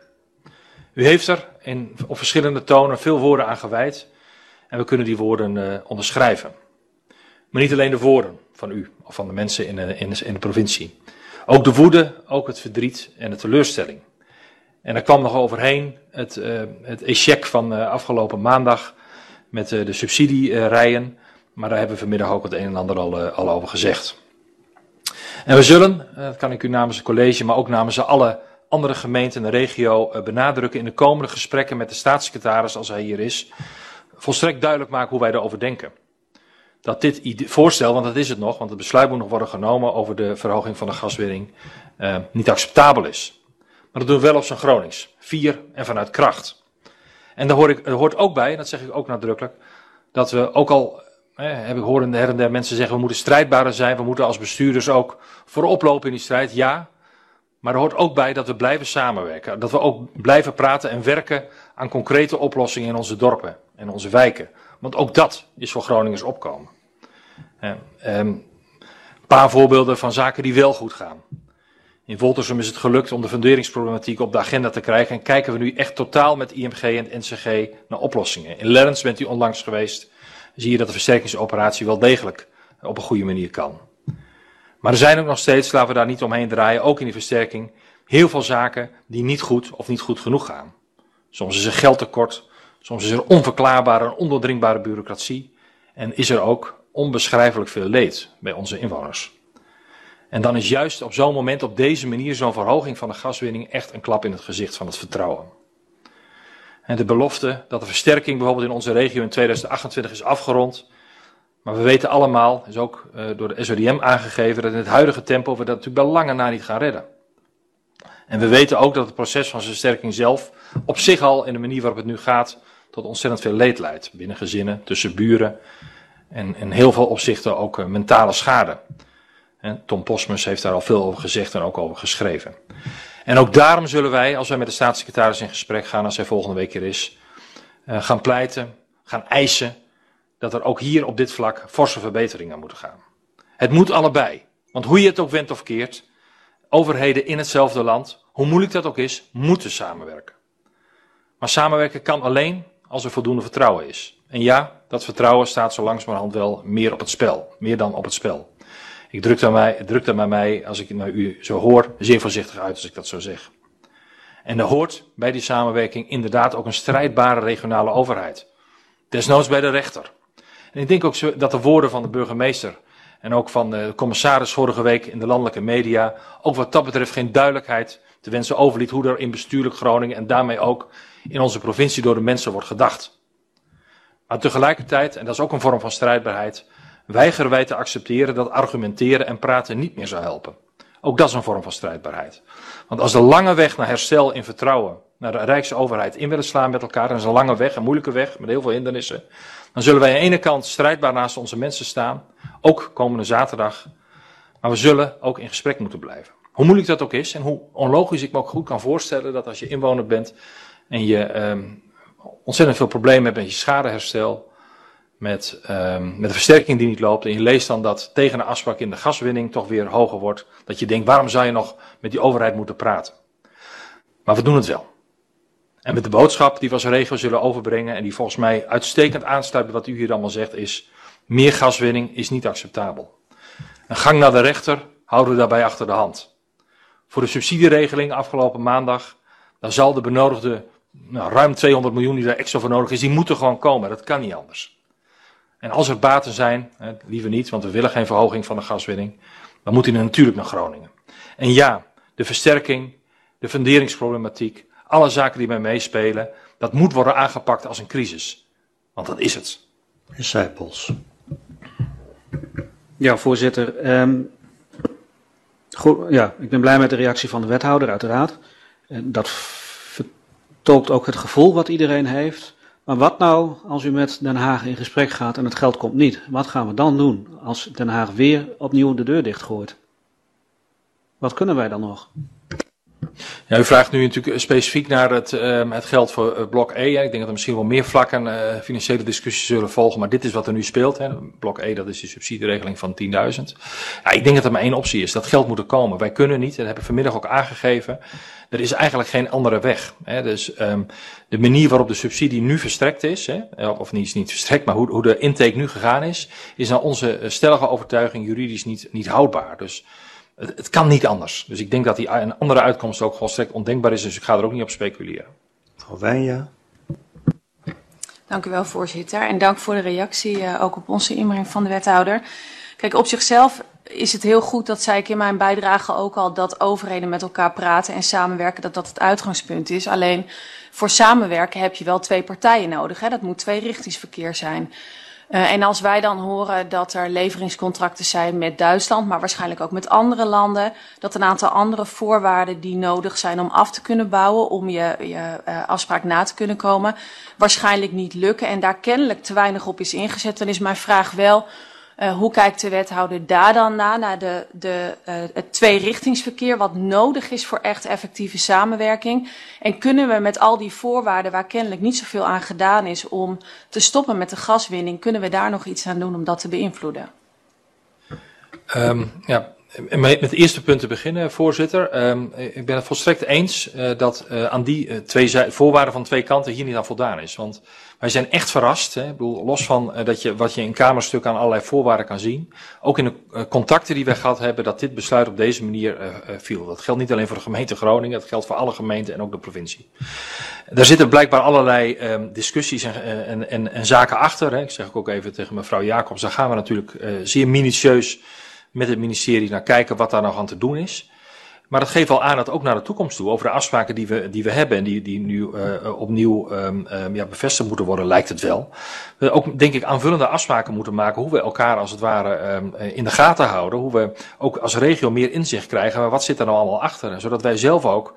U heeft er op verschillende tonen veel woorden aan gewijd en we kunnen die woorden onderschrijven. Maar niet alleen de woorden van u of van de mensen in de provincie. Ook de woede, ook het verdriet en de teleurstelling. En er kwam nog overheen het échec van afgelopen maandag met de subsidierijen. Maar daar hebben we vanmiddag ook het een en ander al over gezegd. En we zullen, dat kan ik u namens het college, maar ook namens alle andere gemeenten in de regio benadrukken in de komende gesprekken met de staatssecretaris, als hij hier is, volstrekt duidelijk maken hoe wij erover denken. Dat dit voorstel, want dat is het nog, want het besluit moet nog worden genomen over de verhoging van de gaswinning, niet acceptabel is. Maar dat doen we wel op zijn Gronings. 4 en vanuit kracht. En daar hoort ook bij, en dat zeg ik ook nadrukkelijk, dat we ook al, heb ik horen her en der mensen zeggen, we moeten strijdbaarder zijn, we moeten als bestuurders ook voorop lopen in die strijd, ja. Maar er hoort ook bij dat we blijven samenwerken. Dat we ook blijven praten en werken aan concrete oplossingen in onze dorpen en onze wijken. Want ook dat is voor Groningers opkomen. Een paar voorbeelden van zaken die wel goed gaan. In Woltersum is het gelukt om de funderingsproblematiek op de agenda te krijgen. En kijken we nu echt totaal met IMG en het NCG naar oplossingen. In Lernens bent u onlangs geweest. Zie je dat de versterkingsoperatie wel degelijk op een goede manier kan. Maar er zijn ook nog steeds, laten we daar niet omheen draaien, ook in die versterking, heel veel zaken die niet goed of niet goed genoeg gaan. Soms is er geldtekort, soms is er onverklaarbare en ondoordringbare bureaucratie en is er ook onbeschrijfelijk veel leed bij onze inwoners. En dan is juist op zo'n moment, op deze manier, zo'n verhoging van de gaswinning echt een klap in het gezicht van het vertrouwen. En de belofte dat de versterking bijvoorbeeld in onze regio in 2028 is afgerond. Maar we weten allemaal, is ook door de SODM aangegeven, dat in het huidige tempo we dat natuurlijk bij lange na niet gaan redden. En we weten ook dat het proces van versterking zelf op zich al in de manier waarop het nu gaat tot ontzettend veel leed leidt. Binnen gezinnen, tussen buren en in heel veel opzichten ook mentale schade. En Tom Posmus heeft daar al veel over gezegd en ook over geschreven. En ook daarom zullen wij, als wij met de staatssecretaris in gesprek gaan, als hij volgende week er is, gaan pleiten, gaan eisen dat er ook hier op dit vlak forse verbeteringen moeten gaan. Het moet allebei. Want hoe je het ook wendt of keert, overheden in hetzelfde land, hoe moeilijk dat ook is, moeten samenwerken. Maar samenwerken kan alleen als er voldoende vertrouwen is. En ja, dat vertrouwen staat zo langzamerhand wel meer op het spel. Meer dan op het spel. Ik druk daar bij mij, als ik het naar u zo hoor, zeer voorzichtig uit als ik dat zo zeg. En er hoort bij die samenwerking inderdaad ook een strijdbare regionale overheid. Desnoods bij de rechter. En ik denk ook dat de woorden van de burgemeester en ook van de commissaris vorige week in de landelijke media ook wat dat betreft geen duidelijkheid te wensen overliet hoe er in bestuurlijk Groningen en daarmee ook in onze provincie door de mensen wordt gedacht. Maar tegelijkertijd, en dat is ook een vorm van strijdbaarheid, weigeren wij te accepteren dat argumenteren en praten niet meer zou helpen. Ook dat is een vorm van strijdbaarheid. Want als de lange weg naar herstel in vertrouwen naar de Rijksoverheid in willen slaan met elkaar, en dat is een lange weg, een moeilijke weg met heel veel hindernissen, dan zullen wij aan de ene kant strijdbaar naast onze mensen staan, ook komende zaterdag, maar we zullen ook in gesprek moeten blijven. Hoe moeilijk dat ook is en hoe onlogisch ik me ook goed kan voorstellen dat als je inwoner bent en je ontzettend veel problemen hebt met je schadeherstel, met de versterking die niet loopt en je leest dan dat tegen de afspraak in de gaswinning toch weer hoger wordt, dat je denkt waarom zou je nog met die overheid moeten praten. Maar we doen het wel. En met de boodschap die we als regio zullen overbrengen en die volgens mij uitstekend aansluit bij wat u hier allemaal zegt is, meer gaswinning is niet acceptabel. Een gang naar de rechter houden we daarbij achter de hand. Voor de subsidieregeling afgelopen maandag, daar zal de benodigde ruim 200 miljoen die daar extra voor nodig is, die moeten gewoon komen. Dat kan niet anders. En als er baten zijn, liever niet, want we willen geen verhoging van de gaswinning, dan moet die natuurlijk naar Groningen. En ja, de versterking, de funderingsproblematiek, alle zaken die bij meespelen, dat moet worden aangepakt als een crisis. Want dat is het. Meneer Sijpels. Ja, voorzitter. Ik ben blij met de reactie van de wethouder, uiteraard. Dat vertolkt ook het gevoel wat iedereen heeft. Maar wat nou als u met Den Haag in gesprek gaat en het geld komt niet? Wat gaan we dan doen als Den Haag weer opnieuw de deur dichtgooit? Wat kunnen wij dan nog? Ja, u vraagt nu natuurlijk specifiek naar het geld voor blok E. Ik denk dat er misschien wel meer vlakken financiële discussies zullen volgen, maar dit is wat er nu speelt. Hè. Blok E, dat is de subsidieregeling van 10.000. Ja, ik denk dat er maar één optie is. Dat geld moet er komen. Wij kunnen niet, en dat heb ik vanmiddag ook aangegeven, er is eigenlijk geen andere weg. Hè. Dus de manier waarop de subsidie nu verstrekt is, hè, of niet verstrekt, maar hoe de intake nu gegaan is naar onze stellige overtuiging juridisch niet houdbaar. Dus het kan niet anders. Dus ik denk dat een andere uitkomst ook volstrekt ondenkbaar is. Dus ik ga er ook niet op speculeren. Mevrouw Wijnja. Dank u wel, voorzitter. En dank voor de reactie ook op onze inbreng van de wethouder. Kijk, op zichzelf is het heel goed, dat zei ik in mijn bijdrage ook al, dat overheden met elkaar praten en samenwerken, dat dat het uitgangspunt is. Alleen voor samenwerken heb je wel twee partijen nodig. Hè? Dat moet tweerichtingsverkeer zijn. En als wij dan horen dat er leveringscontracten zijn met Duitsland, maar waarschijnlijk ook met andere landen, dat een aantal andere voorwaarden die nodig zijn om af te kunnen bouwen, om je afspraak na te kunnen komen, waarschijnlijk niet lukken en daar kennelijk te weinig op is ingezet, dan is mijn vraag wel, hoe kijkt de wethouder daar dan naar het tweerichtingsverkeer, wat nodig is voor echt effectieve samenwerking? En kunnen we met al die voorwaarden, waar kennelijk niet zoveel aan gedaan is om te stoppen met de gaswinning, kunnen we daar nog iets aan doen om dat te beïnvloeden? Met het eerste punt te beginnen, voorzitter. Ik ben het volstrekt eens dat aan die twee voorwaarden van twee kanten hier niet aan voldaan is. Want wij zijn echt verrast. Hè? Ik bedoel, los van wat je in Kamerstuk aan allerlei voorwaarden kan zien. Ook in de contacten die wij gehad hebben, dat dit besluit op deze manier viel. Dat geldt niet alleen voor de gemeente Groningen, dat geldt voor alle gemeenten en ook de provincie. Daar zitten blijkbaar allerlei discussies en zaken achter. Hè? Ik zeg ook even tegen mevrouw Jacobs, daar gaan we natuurlijk zeer minutieus met het ministerie naar kijken wat daar nog aan te doen is. Maar dat geeft al aan dat ook naar de toekomst toe, over de afspraken die we hebben en die nu opnieuw bevestigd moeten worden, lijkt het wel. We ook, denk ik, aanvullende afspraken moeten maken hoe we elkaar als het ware in de gaten houden. Hoe we ook als regio meer inzicht krijgen, maar wat zit er nou allemaal achter? Zodat wij zelf ook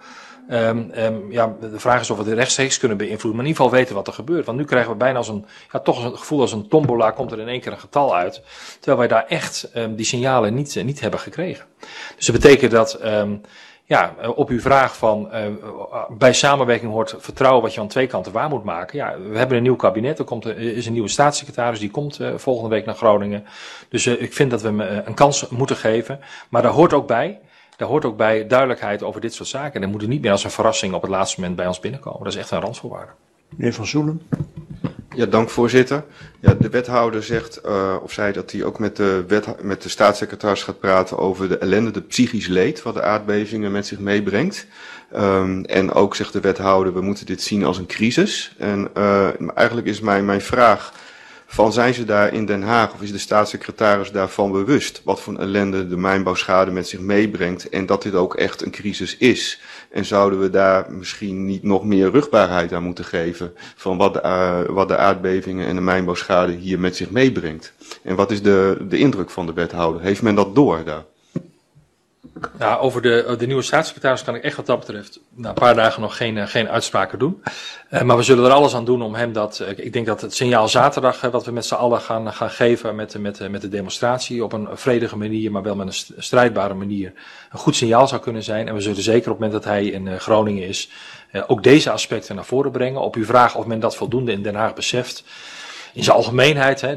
Ja, de vraag is of we het rechtstreeks kunnen beïnvloeden, maar in ieder geval weten wat er gebeurt. Want nu krijgen we bijna toch een gevoel als een tombola, komt er in één keer een getal uit. Terwijl wij daar echt die signalen niet hebben gekregen. Dus dat betekent dat, op uw vraag van bij samenwerking hoort vertrouwen wat je aan twee kanten waar moet maken. Ja, we hebben een nieuw kabinet, er is een nieuwe staatssecretaris, die komt volgende week naar Groningen. Dus ik vind dat we hem een kans moeten geven. Maar daar hoort ook bij duidelijkheid over dit soort zaken. En dat moet er niet meer als een verrassing op het laatste moment bij ons binnenkomen. Dat is echt een randvoorwaarde. Meneer Van Zoelen. Ja, dank voorzitter. Ja, de wethouder zegt, zei dat hij ook met de staatssecretaris gaat praten over de ellende, de psychisch leed wat de aardbevingen met zich meebrengt. En ook zegt de wethouder, we moeten dit zien als een crisis. En eigenlijk is mijn vraag van, zijn ze daar in Den Haag of is de staatssecretaris daarvan bewust wat voor ellende de mijnbouwschade met zich meebrengt en dat dit ook echt een crisis is? En zouden we daar misschien niet nog meer rugbaarheid aan moeten geven van wat de aardbevingen en de mijnbouwschade hier met zich meebrengt? En wat is de indruk van de wethouder? Heeft men dat door daar? Ja, over de nieuwe staatssecretaris kan ik echt wat dat betreft na een paar dagen nog geen uitspraken doen. Maar we zullen er alles aan doen om hem ik denk dat het signaal zaterdag wat we met z'n allen gaan geven met de demonstratie op een vredige manier, maar wel met een strijdbare manier, een goed signaal zou kunnen zijn. En we zullen zeker op het moment dat hij in Groningen is, ook deze aspecten naar voren brengen. Op uw vraag of men dat voldoende in Den Haag beseft, in zijn algemeenheid,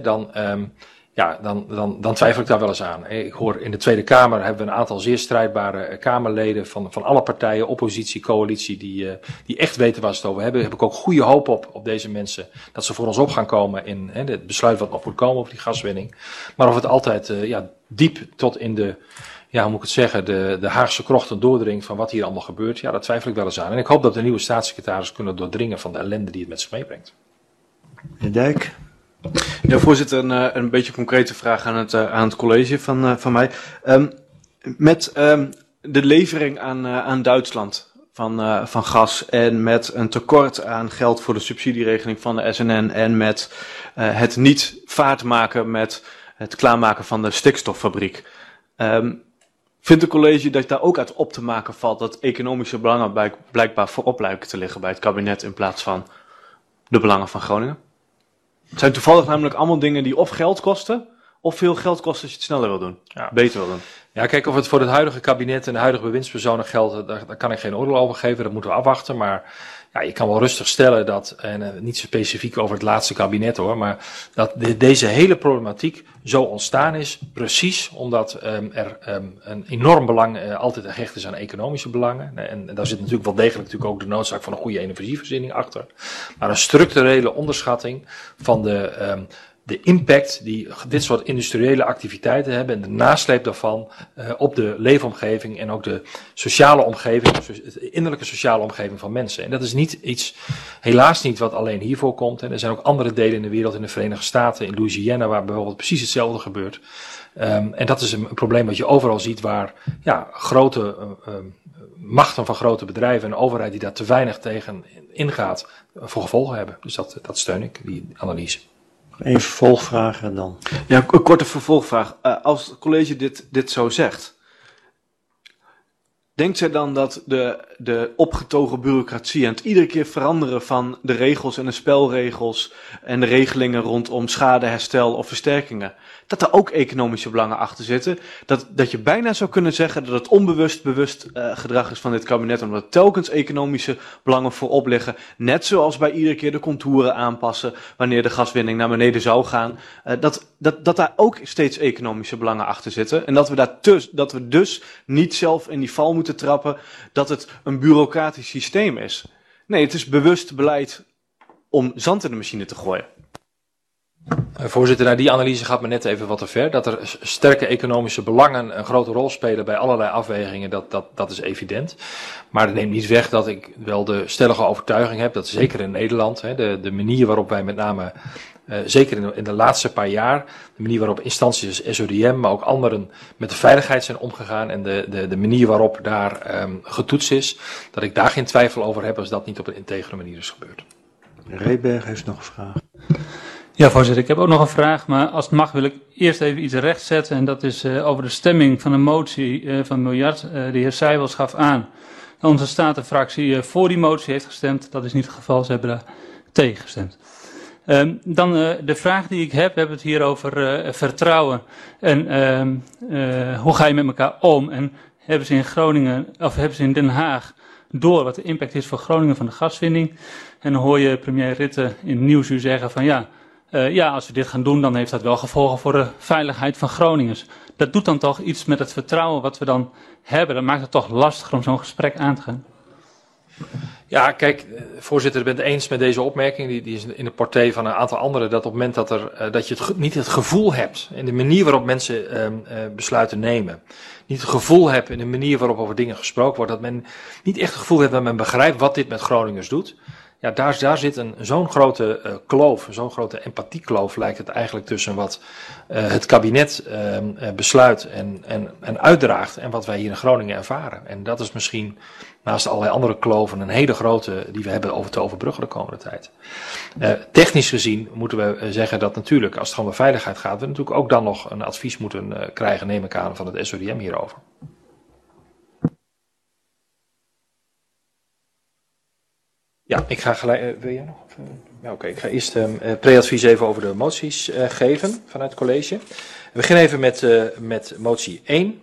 dan twijfel ik daar wel eens aan. Ik hoor in de Tweede Kamer hebben we een aantal zeer strijdbare Kamerleden van alle partijen, oppositie, coalitie, die echt weten waar ze het over hebben. Daar heb ik ook goede hoop op deze mensen, dat ze voor ons op gaan komen in het besluit wat nog moet komen over die gaswinning. Maar of het altijd diep tot in de, hoe moet ik het zeggen, de Haagse krochten doordringt van wat hier allemaal gebeurt, dat twijfel ik wel eens aan. En ik hoop dat de nieuwe staatssecretaris kunnen doordringen van de ellende die het met zich meebrengt. Meneer Dijk. Ja, voorzitter, een beetje concrete vraag aan het college van mij. Met de levering aan Duitsland van gas en met een tekort aan geld voor de subsidieregeling van de SNN en met het niet vaart maken met het klaarmaken van de stikstoffabriek. Vindt het college dat daar ook uit op te maken valt dat economische belangen blijkbaar voorop lijken te liggen bij het kabinet in plaats van de belangen van Groningen? Het zijn toevallig namelijk allemaal dingen die of geld kosten, of veel geld kosten als je het sneller wil doen. Ja. Beter wil doen. Ja, kijk, of het voor het huidige kabinet en de huidige bewindspersonen geldt, daar kan ik geen oordeel over geven. Dat moeten we afwachten. Maar je kan wel rustig stellen dat, en niet specifiek over het laatste kabinet hoor, maar dat deze hele problematiek zo ontstaan is, precies omdat er een enorm belang altijd gehecht is aan economische belangen. En daar zit natuurlijk wel degelijk ook de noodzaak van een goede energievoorziening achter. Maar een structurele onderschatting van de impact die dit soort industriële activiteiten hebben en de nasleep daarvan op de leefomgeving en ook de sociale omgeving, de innerlijke sociale omgeving van mensen. En dat is helaas niet wat alleen hier voorkomt. En er zijn ook andere delen in de wereld, in de Verenigde Staten, in Louisiana, waar bijvoorbeeld precies hetzelfde gebeurt. En dat is een probleem wat je overal ziet waar grote machten van grote bedrijven en de overheid die daar te weinig tegen ingaat, voor gevolgen hebben. Dus dat steun ik, die analyse. Een vervolgvraag en dan. Ja, een korte vervolgvraag. Als het college dit zo zegt, denkt zij dan dat de opgetogen bureaucratie en het iedere keer veranderen van de regels en de spelregels en de regelingen rondom schadeherstel of versterkingen, dat er ook economische belangen achter zitten? Dat je bijna zou kunnen zeggen dat het bewust gedrag is van dit kabinet, omdat er telkens economische belangen voorop liggen, net zoals bij iedere keer de contouren aanpassen wanneer de gaswinning naar beneden zou gaan, dat daar ook steeds economische belangen achter zitten en dat we dus niet zelf in die val moeten trappen dat het een bureaucratisch systeem is. Nee, het is bewust beleid om zand in de machine te gooien. Voorzitter, die analyse gaat me net even wat te ver. Dat er sterke economische belangen een grote rol spelen bij allerlei afwegingen, dat is evident. Maar dat neemt niet weg dat ik wel de stellige overtuiging heb, dat zeker in Nederland, de manier waarop wij met name, zeker in de laatste paar jaar, de manier waarop instanties als SODM, maar ook anderen met de veiligheid zijn omgegaan en de manier waarop daar getoetst is, dat ik daar geen twijfel over heb als dat niet op een integere manier is gebeurd. Reeberg heeft nog een vraag. Ja, voorzitter, ik heb ook nog een vraag, maar als het mag wil ik eerst even iets rechtzetten. En dat is over de stemming van een motie van miljard. De heer Seijwels gaf aan onze statenfractie voor die motie heeft gestemd. Dat is niet het geval, ze hebben daar tegen gestemd. Dan de vraag die ik heb, we hebben het hier over vertrouwen en hoe ga je met elkaar om? En hebben ze in Groningen, of hebben ze in Den Haag door wat de impact is voor Groningen van de gaswinning? En dan hoor je premier Rutte in Nieuwsuur zeggen van ja, als we dit gaan doen, dan heeft dat wel gevolgen voor de veiligheid van Groningers. Dat doet dan toch iets met het vertrouwen wat we dan hebben. Dat maakt het toch lastiger om zo'n gesprek aan te gaan. Ja, kijk, voorzitter, ik ben het eens met deze opmerking. Die is in de portée van een aantal anderen. Dat op het moment dat je niet het gevoel hebt in de manier waarop mensen besluiten nemen. Niet het gevoel hebt in de manier waarop over dingen gesproken wordt. Dat men niet echt het gevoel heeft dat men begrijpt wat dit met Groningers doet. Ja, daar zit zo'n grote kloof, zo'n grote empathiekloof lijkt het eigenlijk tussen wat het kabinet besluit en uitdraagt en wat wij hier in Groningen ervaren. En dat is misschien naast allerlei andere kloven een hele grote die we hebben over te overbruggen de komende tijd. Technisch gezien moeten we zeggen dat natuurlijk als het gewoon om veiligheid gaat, we natuurlijk ook dan nog een advies moeten krijgen, neem ik aan, van het SODM hierover. Ja, ik ga gelijk. Wil jij nog? Ja, oké. Ik ga eerst pre-advies even over de moties geven vanuit het college. We beginnen even met motie 1.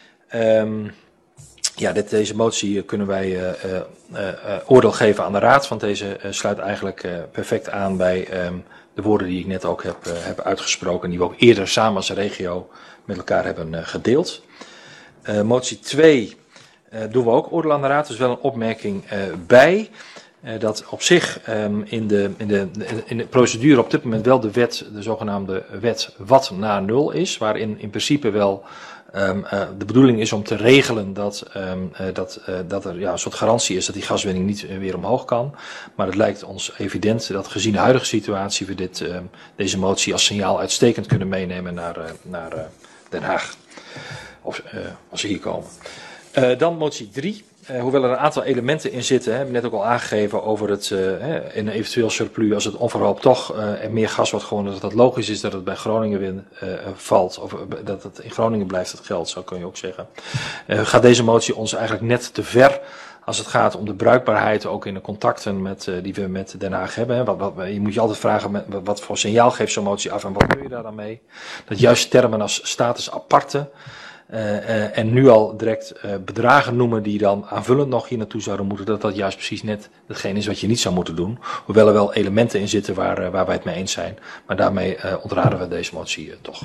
Deze motie kunnen wij oordeel geven aan de raad, want deze sluit eigenlijk perfect aan bij de woorden die ik net ook heb uitgesproken, die we ook eerder samen als regio met elkaar hebben gedeeld. Motie 2 doen we ook oordeel aan de raad, dus wel een opmerking bij. Dat op zich in de procedure op dit moment wel de zogenaamde wet wat na nul is, waarin in principe wel de bedoeling is om te regelen dat er een soort garantie is dat die gaswinning niet weer omhoog kan. Maar het lijkt ons evident dat gezien de huidige situatie we deze motie als signaal uitstekend kunnen meenemen naar Den Haag. Als ze hier komen. Dan motie 3. Hoewel er een aantal elementen in zitten, hebben we net ook al aangegeven over het een eventueel surplus als het onverhoopt toch er meer gas wordt gewonnen, dat het logisch is dat het bij Groningen valt, of dat het in Groningen blijft het geld, zo kun je ook zeggen. Gaat deze motie ons eigenlijk net te ver als het gaat om de bruikbaarheid, ook in de contacten die we met Den Haag hebben. Je moet je altijd vragen, wat voor signaal geeft zo'n motie af en wat kun je daar dan mee? Dat juist termen als status aparte en nu al direct bedragen noemen die dan aanvullend nog hier naartoe zouden moeten, dat juist precies net hetgeen is wat je niet zou moeten doen. Hoewel er wel elementen in zitten waar wij het mee eens zijn. Maar daarmee ontraden we deze motie toch.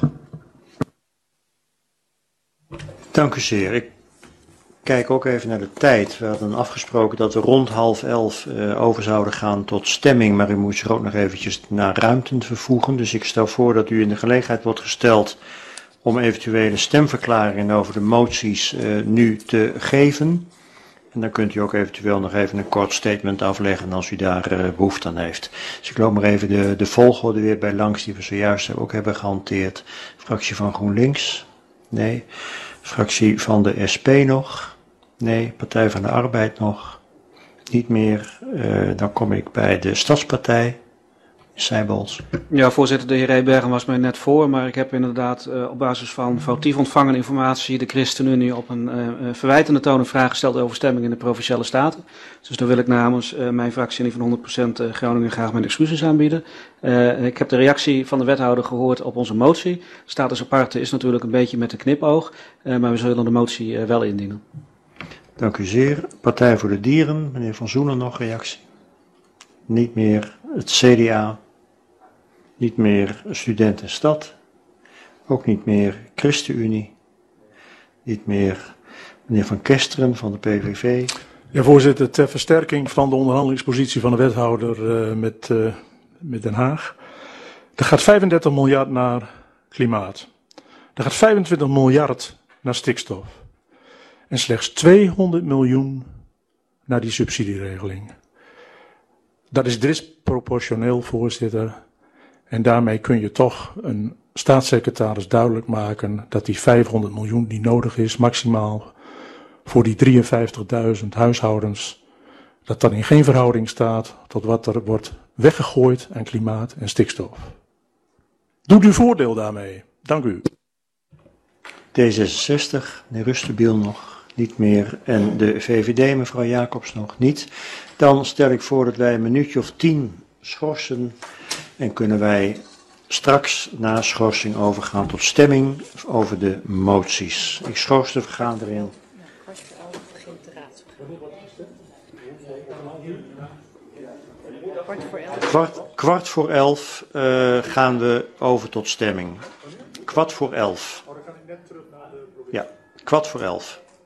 Dank u zeer. Ik kijk ook even naar de tijd. We hadden afgesproken dat we rond 10:30 over zouden gaan tot stemming. Maar u moet zich ook nog eventjes naar ruimten vervoegen. Dus ik stel voor dat u in de gelegenheid wordt gesteld om eventuele stemverklaringen over de moties nu te geven. En dan kunt u ook eventueel nog even een kort statement afleggen als u daar behoefte aan heeft. Dus ik loop maar even de volgorde weer bij langs die we zojuist ook hebben gehanteerd. Fractie van GroenLinks? Nee. Fractie van de SP nog? Nee. Partij van de Arbeid nog? Niet meer. Dan kom ik bij de Stadspartij. Seibold. Ja, voorzitter, de heer Rebergen was mij net voor, maar ik heb inderdaad op basis van foutief ontvangen informatie de ChristenUnie op een verwijtende toon een vraag gesteld over stemming in de Provinciale Staten. Dus daar wil ik namens mijn fractie en die van 100% Groningen graag mijn excuses aanbieden. Ik heb de reactie van de wethouder gehoord op onze motie. Status aparte is natuurlijk een beetje met een knipoog, maar we zullen de motie wel indienen. Dank u zeer. Partij voor de Dieren, meneer Van Zoelen nog reactie? Niet meer het CDA. Niet meer Student en Stad, ook niet meer ChristenUnie, niet meer meneer Van Kesteren van de PVV. Ja, voorzitter, ter versterking van de onderhandelingspositie van de wethouder met Den Haag. Er gaat 35 miljard naar klimaat. Er gaat 25 miljard naar stikstof. En slechts 200 miljoen naar die subsidieregeling. Dat is disproportioneel, voorzitter. En daarmee kun je toch een staatssecretaris duidelijk maken dat die 500 miljoen die nodig is, maximaal voor die 53.000 huishoudens, dat dat in geen verhouding staat tot wat er wordt weggegooid aan klimaat en stikstof. Doet u voordeel daarmee. Dank u. D66, meneer Rustenbiel nog. niet meer. En de VVD, mevrouw Jacobs, nog niet. Dan stel ik voor dat wij een minuutje of 10 schorsen. En kunnen wij straks na schorsing overgaan tot stemming over de moties. Ik schors de vergadering. Kwart voor elf gaan we over tot stemming. 11:15. Ja, 11:15.